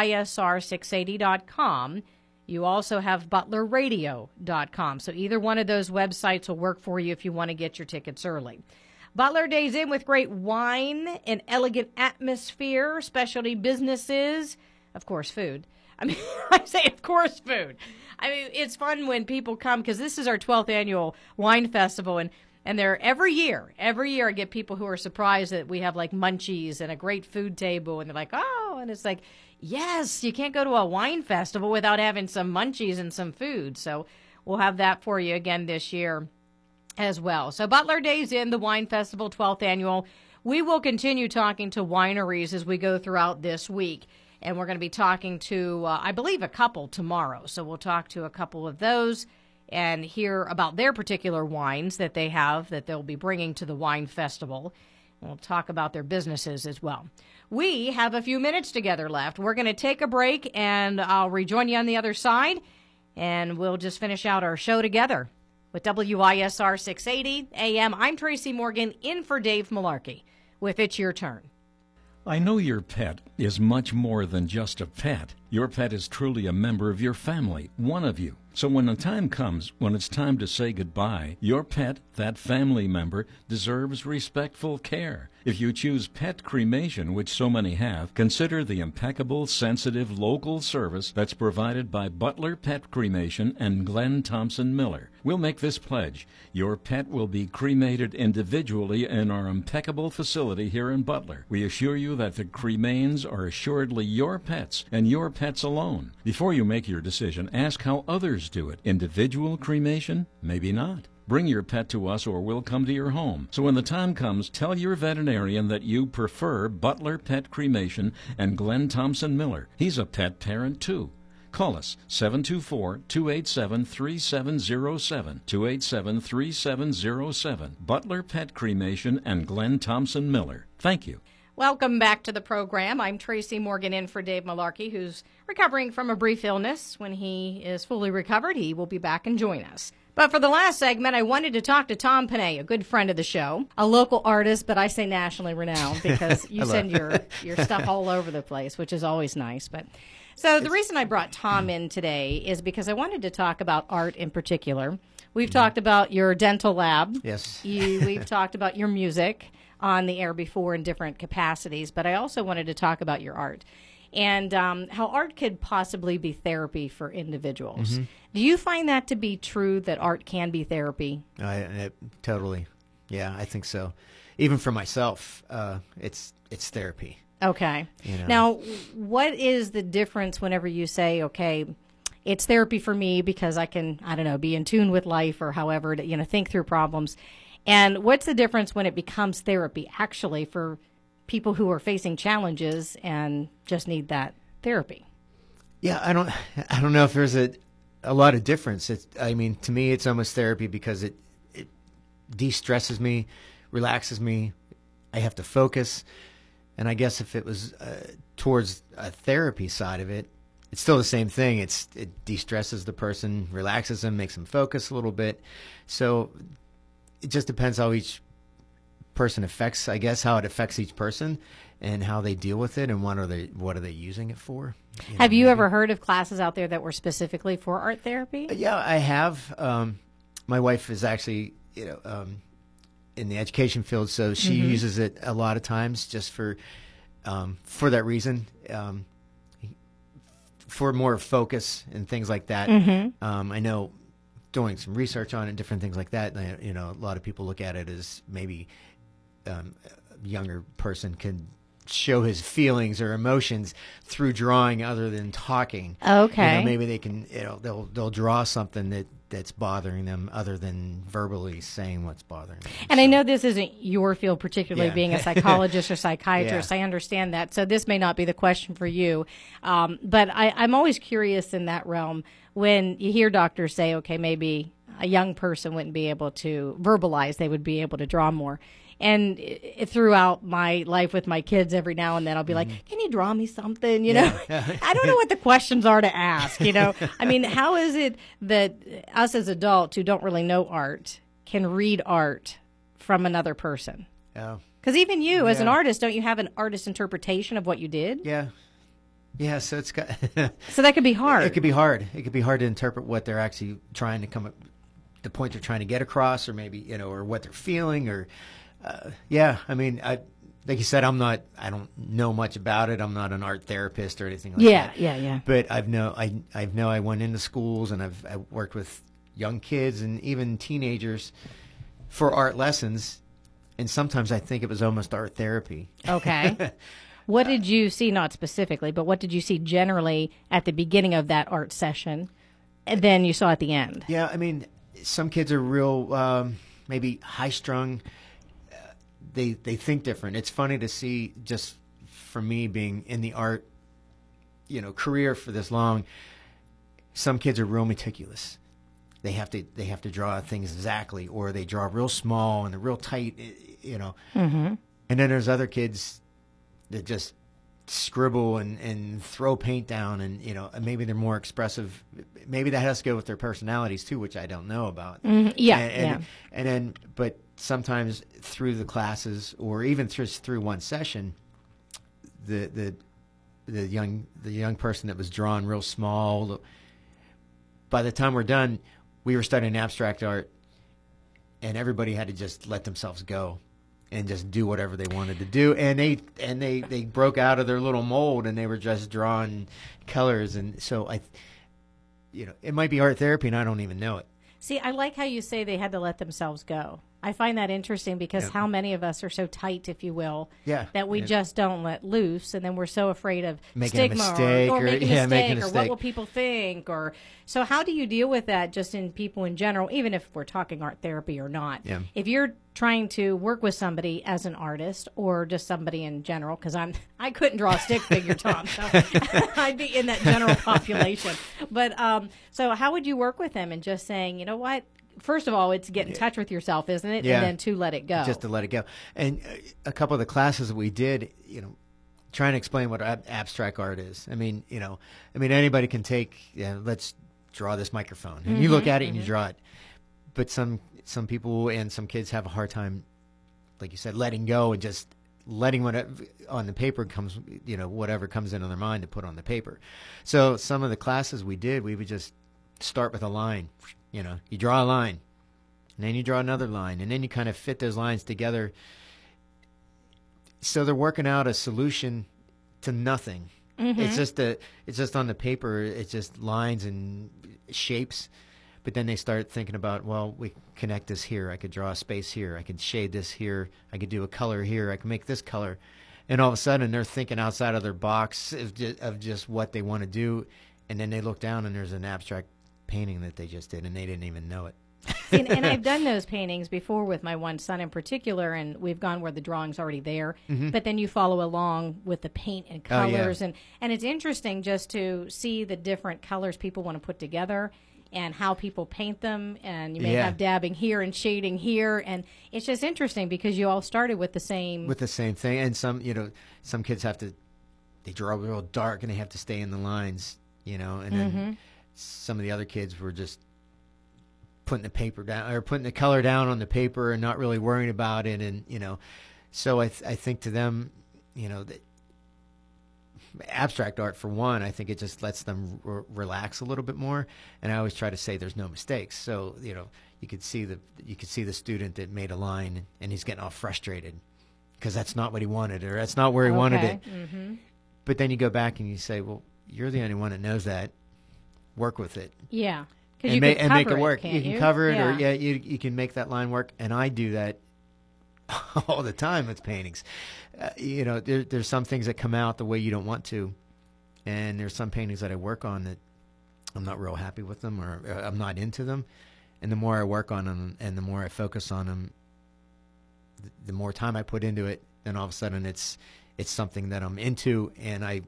[SPEAKER 10] WISR680.com. You also have ButlerRadio.com. So either one of those websites will work for you if you want to get your tickets early. Butler Days Inn with great wine, an elegant atmosphere, specialty businesses, of course, food. I say, of course, food. It's fun when people come because this is our 12th annual wine festival, and they're every year I get people who are surprised that we have like munchies and a great food table, and they're like, oh, and it's like, yes, you can't go to a wine festival without having some munchies and some food. So we'll have that for you again this year as well. So Butler Days Inn, the Wine Festival 12th Annual. We will continue talking to wineries as we go throughout this week. And we're going to be talking to, I believe, a couple tomorrow. So we'll talk to a couple of those and hear about their particular wines that they have that they'll be bringing to the Wine Festival. We'll talk about their businesses as well. We have a few minutes together left. We're going to take a break, and I'll rejoin you on the other side, and we'll just finish out our show together. With WISR 680 AM, I'm Tracy Morgan, in for Dave Malarkey with It's Your Turn.
[SPEAKER 17] I know your pet is much more than just a pet. Your pet is truly a member of your family, one of you. So when the time comes, when it's time to say goodbye, your pet, that family member, deserves respectful care. If you choose pet cremation, which so many have, consider the impeccable, sensitive, local service that's provided by Butler Pet Cremation and Glenn Thompson Miller. We'll make this pledge. Your pet will be cremated individually in our impeccable facility here in Butler. We assure you that the cremains are assuredly your pets, and your pets alone. Before you make your decision, ask how others do it. Individual cremation? Maybe not. Bring your pet to us or we'll come to your home. So when the time comes, tell your veterinarian that you prefer Butler Pet Cremation and Glenn Thompson Miller. He's a pet parent too. Call us 724-287-3707, 287-3707. Butler Pet Cremation and Glenn Thompson Miller. Thank you.
[SPEAKER 10] Welcome back to the program. I'm Tracy Morgan in for Dave Malarkey, who's recovering from a brief illness. When he is fully recovered, he will be back and join us. But for the last segment, I wanted to talk to Tom Panay, a good friend of the show, a local artist, but I say nationally renowned because you send your stuff all over the place, which is always nice. So the reason I brought Tom in today is because I wanted to talk about art in particular. We've talked about your dental lab.
[SPEAKER 18] Yes.
[SPEAKER 10] We've talked about your music on the air before in different capacities, but I also wanted to talk about your art and how art could possibly be therapy for individuals.
[SPEAKER 18] Mm-hmm.
[SPEAKER 10] Do you find that to be true, that art can be therapy?
[SPEAKER 18] Totally. Yeah, I think so. Even for myself, it's therapy.
[SPEAKER 10] Okay.
[SPEAKER 18] You know.
[SPEAKER 10] Now, what is the difference whenever you say, okay, it's therapy for me because I can, I don't know, be in tune with life or however, to, think through problems. And what's the difference when it becomes therapy actually for people who are facing challenges and just need that therapy?
[SPEAKER 18] Yeah, I don't know if there's a lot of difference. To me, it's almost therapy because it de-stresses me, relaxes me. I have to focus. And I guess if it was towards a therapy side of it, it's still the same thing. It de-stresses the person, relaxes them, makes them focus a little bit. So it just depends how each person affects, I guess, how it affects each person and how they deal with it and what are they using it for.
[SPEAKER 10] Have you ever heard of classes out there that were specifically for art therapy?
[SPEAKER 18] Yeah, I have. My wife is actually, in the education field, so she uses it a lot of times just for that reason, for more focus and things like that. I know doing some research on it, different things like that, a lot of people look at it as maybe a younger person can show his feelings or emotions through drawing other than talking.
[SPEAKER 10] Okay.
[SPEAKER 18] Maybe they can, they'll draw something that's bothering them other than verbally saying what's bothering them.
[SPEAKER 10] And I know this isn't your field, particularly being a psychologist or psychiatrist.
[SPEAKER 18] Yeah.
[SPEAKER 10] I understand that. So this may not be the question for you. But I'm always curious in that realm when you hear doctors say, okay, maybe a young person wouldn't be able to verbalize, they would be able to draw more. And throughout my life with my kids, every now and then I'll be like, can you draw me something? I don't know what the questions are to ask, I mean, how is it that us as adults who don't really know art can read art from another person?
[SPEAKER 18] Oh.
[SPEAKER 10] Because even you as an artist, don't you have an artist interpretation of what you did?
[SPEAKER 18] Yeah. Yeah, so it's got
[SPEAKER 10] so that could be hard.
[SPEAKER 18] It could be hard. It could be hard to interpret what they're actually trying to come up, the point they're trying to get across, or maybe, or what they're feeling, or like you said, I don't know much about it. I'm not an art therapist or anything like that.
[SPEAKER 10] Yeah.
[SPEAKER 18] But I went into schools and I've worked with young kids and even teenagers for art lessons. And sometimes I think it was almost art therapy.
[SPEAKER 10] Okay. What did you see, not specifically, but what did you see generally at the beginning of that art session and then you saw at the end?
[SPEAKER 18] Yeah, some kids are real, maybe high-strung. They think different. It's funny to see, just for me being in the art, career for this long. Some kids are real meticulous. They have to draw things exactly, or they draw real small and they're real tight,
[SPEAKER 10] Mm-hmm.
[SPEAKER 18] And then there's other kids that just scribble and throw paint down, and maybe they're more expressive. Maybe that has to go with their personalities too, which I don't know about.
[SPEAKER 10] Yeah.
[SPEAKER 18] And then, but sometimes through the classes, or even through one session, the young person that was drawn real small, by the time we're done, we were studying abstract art, and everybody had to just let themselves go and just do whatever they wanted to do, and they broke out of their little mold, and they were just drawing colors. And so it might be art therapy, and I don't even know it.
[SPEAKER 10] See, I like how you say they had to let themselves go. I find that interesting because
[SPEAKER 18] Yeah.
[SPEAKER 10] how many of us are so tight, if you will,
[SPEAKER 18] Yeah.
[SPEAKER 10] that we
[SPEAKER 18] Yeah.
[SPEAKER 10] just don't let loose, and then we're so afraid of
[SPEAKER 18] Making a
[SPEAKER 10] stigma
[SPEAKER 18] mistake
[SPEAKER 10] or making a
[SPEAKER 18] yeah,
[SPEAKER 10] mistake
[SPEAKER 18] making a
[SPEAKER 10] or what
[SPEAKER 18] mistake.
[SPEAKER 10] will people think, or so how do you deal with that just in people in general, even if we're talking art therapy or not?
[SPEAKER 18] Yeah.
[SPEAKER 10] If you're trying to work with somebody as an artist or just somebody in general, because I couldn't draw a stick figure, Tom, so I'd be in that general population. But so how would you work with them and just saying, you know what? First of all, it's get in touch with yourself, isn't it?
[SPEAKER 18] Yeah.
[SPEAKER 10] And then to let it go.
[SPEAKER 18] Just to let it go. And a couple of the classes that we did, trying to explain what abstract art is. I mean, anybody can take, let's draw this microphone. And you look at it and you draw it. But some people and some kids have a hard time, like you said, letting go and just letting what on the paper comes, whatever comes into their mind to put on the paper. So some of the classes we did, we would just start with a line. You draw a line, and then you draw another line, and then you kind of fit those lines together. So they're working out a solution to nothing.
[SPEAKER 10] Mm-hmm.
[SPEAKER 18] It's just on the paper. It's just lines and shapes. But then they start thinking about, well, we connect this here. I could draw a space here. I could shade this here. I could do a color here. I can make this color. And all of a sudden, they're thinking outside of their box of just what they want to do. And then they look down, and there's an abstract painting that they just did, and they didn't even know it.
[SPEAKER 10] See, and I've done those paintings before with my one son in particular, and we've gone where the drawing's already there, but then you follow along with the paint and colors, and it's interesting just to see the different colors people want to put together and how people paint them, and you may have dabbing here and shading here, and it's just interesting because you all started with the same
[SPEAKER 18] thing, and some kids they draw real dark and they have to stay in the lines, and then some of the other kids were just putting the paper down or putting the color down on the paper and not really worrying about it. And, so I think to them, that abstract art, for one, I think it just lets them relax a little bit more. And I always try to say there's no mistakes. So, you could see the student that made a line and he's getting all frustrated because that's not what he wanted, or that's not where he wanted it.
[SPEAKER 10] Mm-hmm.
[SPEAKER 18] But then you go back and you say, well, you're the only one that knows that. Work with it.
[SPEAKER 10] Yeah.
[SPEAKER 18] And make it work.
[SPEAKER 10] You
[SPEAKER 18] can cover it, or you can make that line work. And I do that all the time with paintings. There's some things that come out the way you don't want to, and there's some paintings that I work on that I'm not real happy with them, or I'm not into them. And the more I work on them, and the more I focus on them, the more time I put into it. Then all of a sudden, it's something that I'm into, and I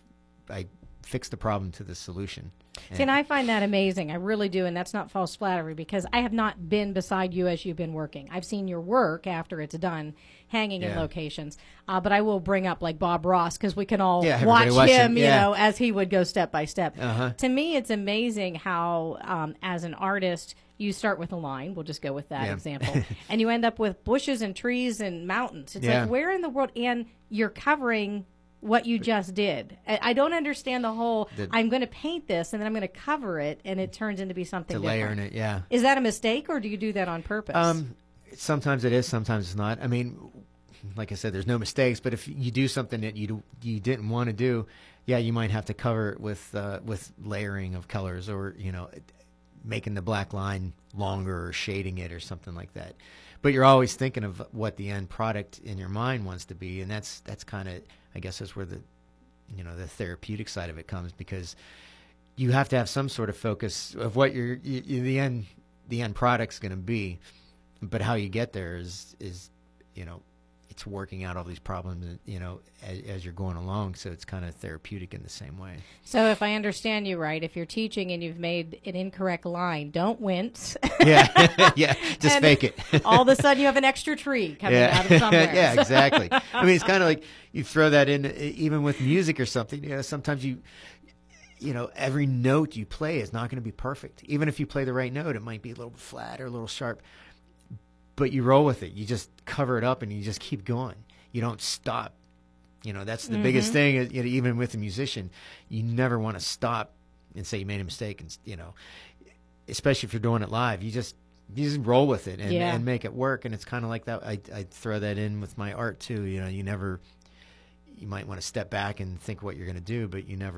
[SPEAKER 18] fix the problem to the solution.
[SPEAKER 10] See, and I find that amazing. I really do, and that's not false flattery because I have not been beside you as you've been working. I've seen your work after it's done, hanging in locations. But I will bring up like Bob Ross because we can all watch him, as he would go step by step. To me, it's amazing how, as an artist, you start with a line. We'll just go with that example. And you end up with bushes and trees and mountains. It's like, where in the world? And you're covering what you just did. I don't understand the whole, I'm going to paint this and then I'm going to cover it and it turns into be something different.
[SPEAKER 18] Layering it, yeah.
[SPEAKER 10] Is that a mistake or do you do that on purpose?
[SPEAKER 18] Sometimes it is, sometimes it's not. I mean, like I said, there's no mistakes, but if you do something that you didn't want to do, you might have to cover it with layering of colors, or, making the black line longer or shading it or something like that. But you're always thinking of what the end product in your mind wants to be, and that's kind of, I guess that's where the therapeutic side of it comes, because you have to have some sort of focus of what the end product's going to be, but how you get there is it's working out all these problems, as you're going along. So it's kind of therapeutic in the same way.
[SPEAKER 10] So if I understand you right, if you're teaching and you've made an incorrect line, don't wince.
[SPEAKER 18] Just fake it.
[SPEAKER 10] All of a sudden you have an extra tree coming out of somewhere.
[SPEAKER 18] Yeah, exactly. I mean, it's kind of like you throw that in, even with music or something. Sometimes every note you play is not going to be perfect. Even if you play the right note, it might be a little flat or a little sharp. But you roll with it. You just cover it up and you just keep going. You don't stop. That's the biggest thing. Even with a musician, you never want to stop and say you made a mistake. And especially if you're doing it live, you just roll with it and make it work. And it's kind of like that. I throw that in with my art too. You might want to step back and think what you're going to do, but you never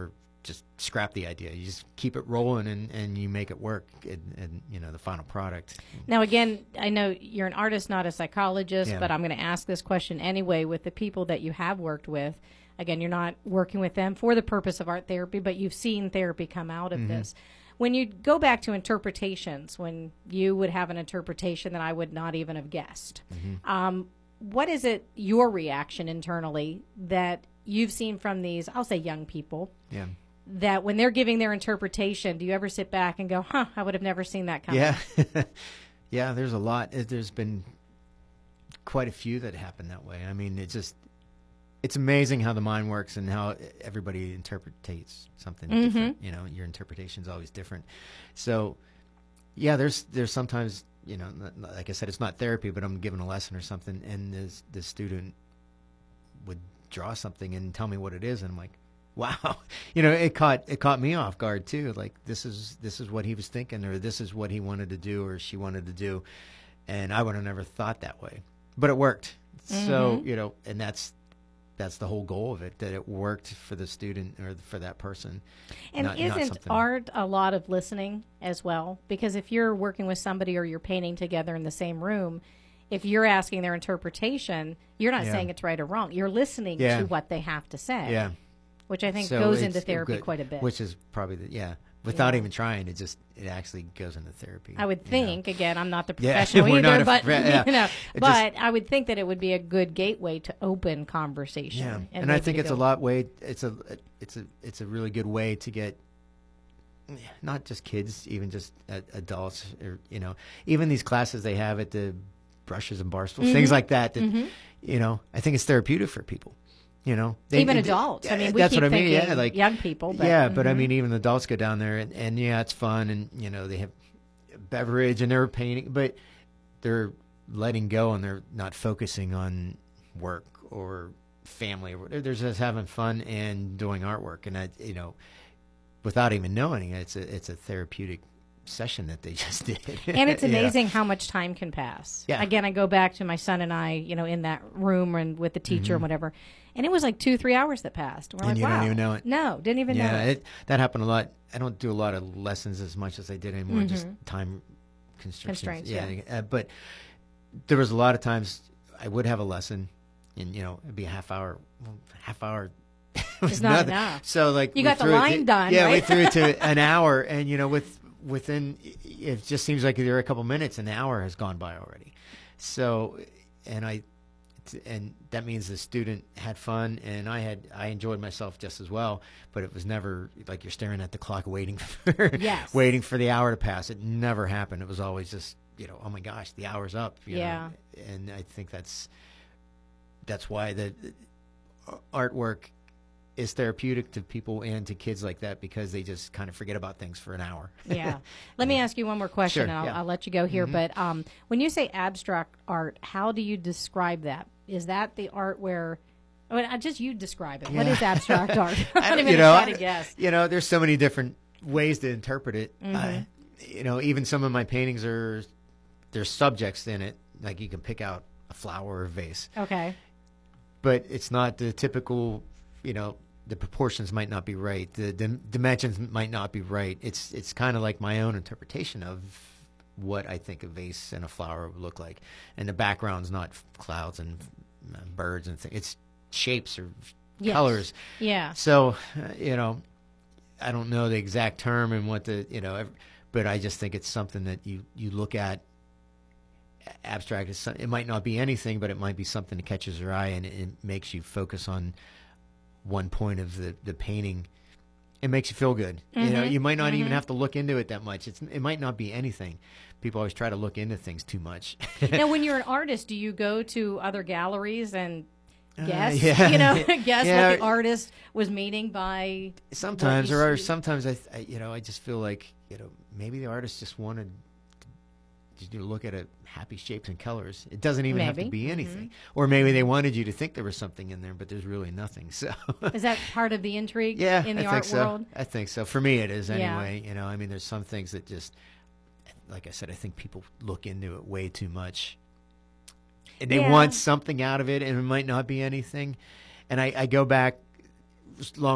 [SPEAKER 18] just scrap the idea. You just keep it rolling and you make it work and the final product.
[SPEAKER 10] Now, again, I know you're an artist, not a psychologist,
[SPEAKER 18] Yeah.
[SPEAKER 10] but I'm going to ask this question anyway. With the people that you have worked with, again, you're not working with them for the purpose of art therapy, but you've seen therapy come out of this. When you go back to interpretations, when you would have an interpretation that I would not even have guessed, what is it, your reaction internally, that you've seen from these, I'll say young people,
[SPEAKER 18] Yeah.
[SPEAKER 10] that when they're giving their interpretation, do you ever sit back and go, I would have never seen that coming?
[SPEAKER 18] Yeah. Yeah, there's a lot. There's been quite a few that happen that way. I mean, it's amazing how the mind works and how everybody interprets something different. Your interpretation's always different. So, yeah, there's sometimes, like I said, it's not therapy, but I'm giving a lesson or something, and the student would draw something and tell me what it is, and I'm like, wow, it caught me off guard too. Like this is what he was thinking, or this is what he wanted to do, or she wanted to do, and I would have never thought that way, but it worked. So and that's the whole goal of it, that it worked for the student or for that person.
[SPEAKER 10] And isn't art a lot of listening as well? Because if you're working with somebody or you're painting together in the same room, if you're asking their interpretation, you're not saying it's right or wrong. You're listening to what they have to say.
[SPEAKER 18] Yeah.
[SPEAKER 10] Which I think goes into therapy quite a bit.
[SPEAKER 18] Which is probably without even trying, it actually goes into therapy.
[SPEAKER 10] I would think, again, I'm not the professional either, but but I would think that it would be a good gateway to open conversation.
[SPEAKER 18] Yeah. And I think it's a really good way to get not just kids, even just adults, or even these classes they have at the brushes and bar stools, things like that. I think it's therapeutic for people.
[SPEAKER 10] Even adults. I mean, we
[SPEAKER 18] that's
[SPEAKER 10] keep
[SPEAKER 18] what I mean.
[SPEAKER 10] thinking
[SPEAKER 18] Yeah, like
[SPEAKER 10] young people. But,
[SPEAKER 18] but I mean, even adults go down there, and it's fun, and they have beverage and they're painting, but they're letting go and they're not focusing on work or family. They're just having fun and doing artwork, and without even knowing it, it's a therapeutic session that they just did.
[SPEAKER 10] And it's amazing how much time can pass.
[SPEAKER 18] Yeah.
[SPEAKER 10] Again, I go back to my son and I, in that room and with the teacher and whatever. And it was like 2-3 hours that passed. We're
[SPEAKER 18] and
[SPEAKER 10] like,
[SPEAKER 18] you
[SPEAKER 10] wow.
[SPEAKER 18] don't even know it.
[SPEAKER 10] No, didn't even know it.
[SPEAKER 18] That happened a lot. I don't do a lot of lessons as much as I did anymore, just time constraints.
[SPEAKER 10] Yeah.
[SPEAKER 18] But there was a lot of times I would have a lesson, and it'd be a half hour.
[SPEAKER 10] It's not enough.
[SPEAKER 18] So like
[SPEAKER 10] you got the line done.
[SPEAKER 18] Yeah,
[SPEAKER 10] right?
[SPEAKER 18] we threw it to an hour, and within it just seems like there are a couple minutes, an hour has gone by already. So, and that means the student had fun, and I enjoyed myself just as well. But it was never like you're staring at the clock waiting for the hour to pass. It never happened. It was always just oh my gosh, the hour's up. You know? And I think that's why the artwork is therapeutic to people and to kids like that, because they just kind of forget about things for an hour.
[SPEAKER 10] Yeah. Let me ask you one more question,
[SPEAKER 18] Sure,
[SPEAKER 10] and I'll let you go here. But when you say abstract art, how do you describe that? Is that the art where, just you describe it. What is abstract art? I'm not even trying to guess.
[SPEAKER 18] There's so many different ways to interpret it. Even some of my paintings there's subjects in it. Like you can pick out a flower or a vase.
[SPEAKER 10] Okay.
[SPEAKER 18] But it's not the typical, the proportions might not be right. The dimensions might not be right. It's kind of like my own interpretation of what I think a vase and a flower would look like. And the background's not clouds and birds and things. It's shapes or colors.
[SPEAKER 10] Yeah.
[SPEAKER 18] So, I don't know the exact term and what but I just think it's something that you look at. Abstract is it might not be anything, but it might be something that catches your eye, and it makes you focus on one point of the painting. It makes you feel good. You might not even have to look into it that much. It might not be anything. People always try to look into things too much.
[SPEAKER 10] Now, when you're an artist, do you go to other galleries and guess? Guess what the artist was meaning by?
[SPEAKER 18] Sometimes, sometimes I just feel like maybe the artist just wanted to look at happy shapes and colors. It doesn't even have to be anything. Or maybe they wanted you to think there was something in there, but there's really nothing. So
[SPEAKER 10] is that part of the intrigue in the
[SPEAKER 18] art
[SPEAKER 10] world?
[SPEAKER 18] I think so. For me it is anyway. There's some things that just, like I said, I think people look into it way too much. And they want something out of it, and it might not be anything. And I go back long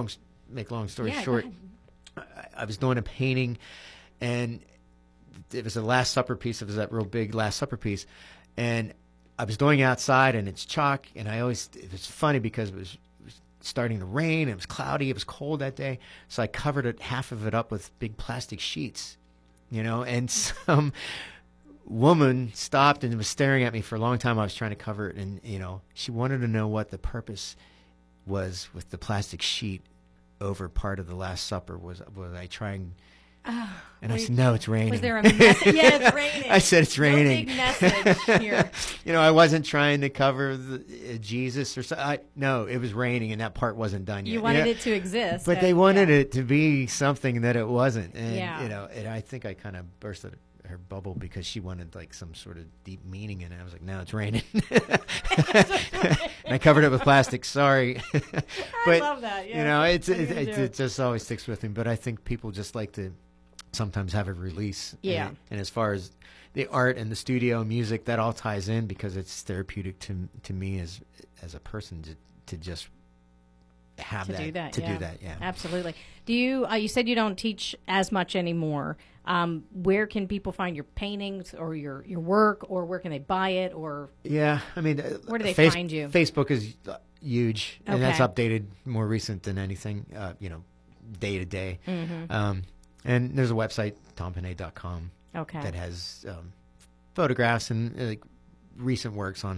[SPEAKER 18] make a long story
[SPEAKER 10] Yeah,
[SPEAKER 18] short,
[SPEAKER 10] go ahead.
[SPEAKER 18] I was doing a painting, and it was a Last Supper piece. It was that real big Last Supper piece, and I was doing outside, and it's chalk, and it was funny because it was starting to rain. It was cloudy. It was cold that day, so I covered it, half of it up with big plastic sheets, and some woman stopped and was staring at me for a long time. I was trying to cover it, and she wanted to know what the purpose was with the plastic sheet over part of the Last Supper. Was I trying? And I said, no, it's raining.
[SPEAKER 10] Was there a message? Yeah, it's raining.
[SPEAKER 18] I said, it's raining.
[SPEAKER 10] No big message here.
[SPEAKER 18] I wasn't trying to cover Jesus or something. No, it was raining, and that part wasn't done yet.
[SPEAKER 10] You wanted it to exist.
[SPEAKER 18] But they wanted it to be something that it wasn't. And,
[SPEAKER 10] Yeah.
[SPEAKER 18] And I think I kind of bursted her bubble because she wanted like some sort of deep meaning in it. I was like, no, it's raining. And I covered it with plastic. Sorry. But,
[SPEAKER 10] I love that. Yeah.
[SPEAKER 18] It just always sticks with me. But I think people just like to sometimes have a release.
[SPEAKER 10] Yeah.
[SPEAKER 18] And as far as the art and the studio music, that all ties in because it's therapeutic to me as a person to just have
[SPEAKER 10] to do that.
[SPEAKER 18] Yeah.
[SPEAKER 10] Absolutely. Do you? You said you don't teach as much anymore. Where can people find your paintings or your work, or where can they buy it? Or
[SPEAKER 18] yeah, I mean,
[SPEAKER 10] where do they find you?
[SPEAKER 18] Facebook is huge, and that's
[SPEAKER 10] Okay.
[SPEAKER 18] updated more recent than anything. Day to day.
[SPEAKER 10] Mhm.
[SPEAKER 18] And there's a website, tompanay.com,
[SPEAKER 10] Okay.
[SPEAKER 18] that has photographs and recent works on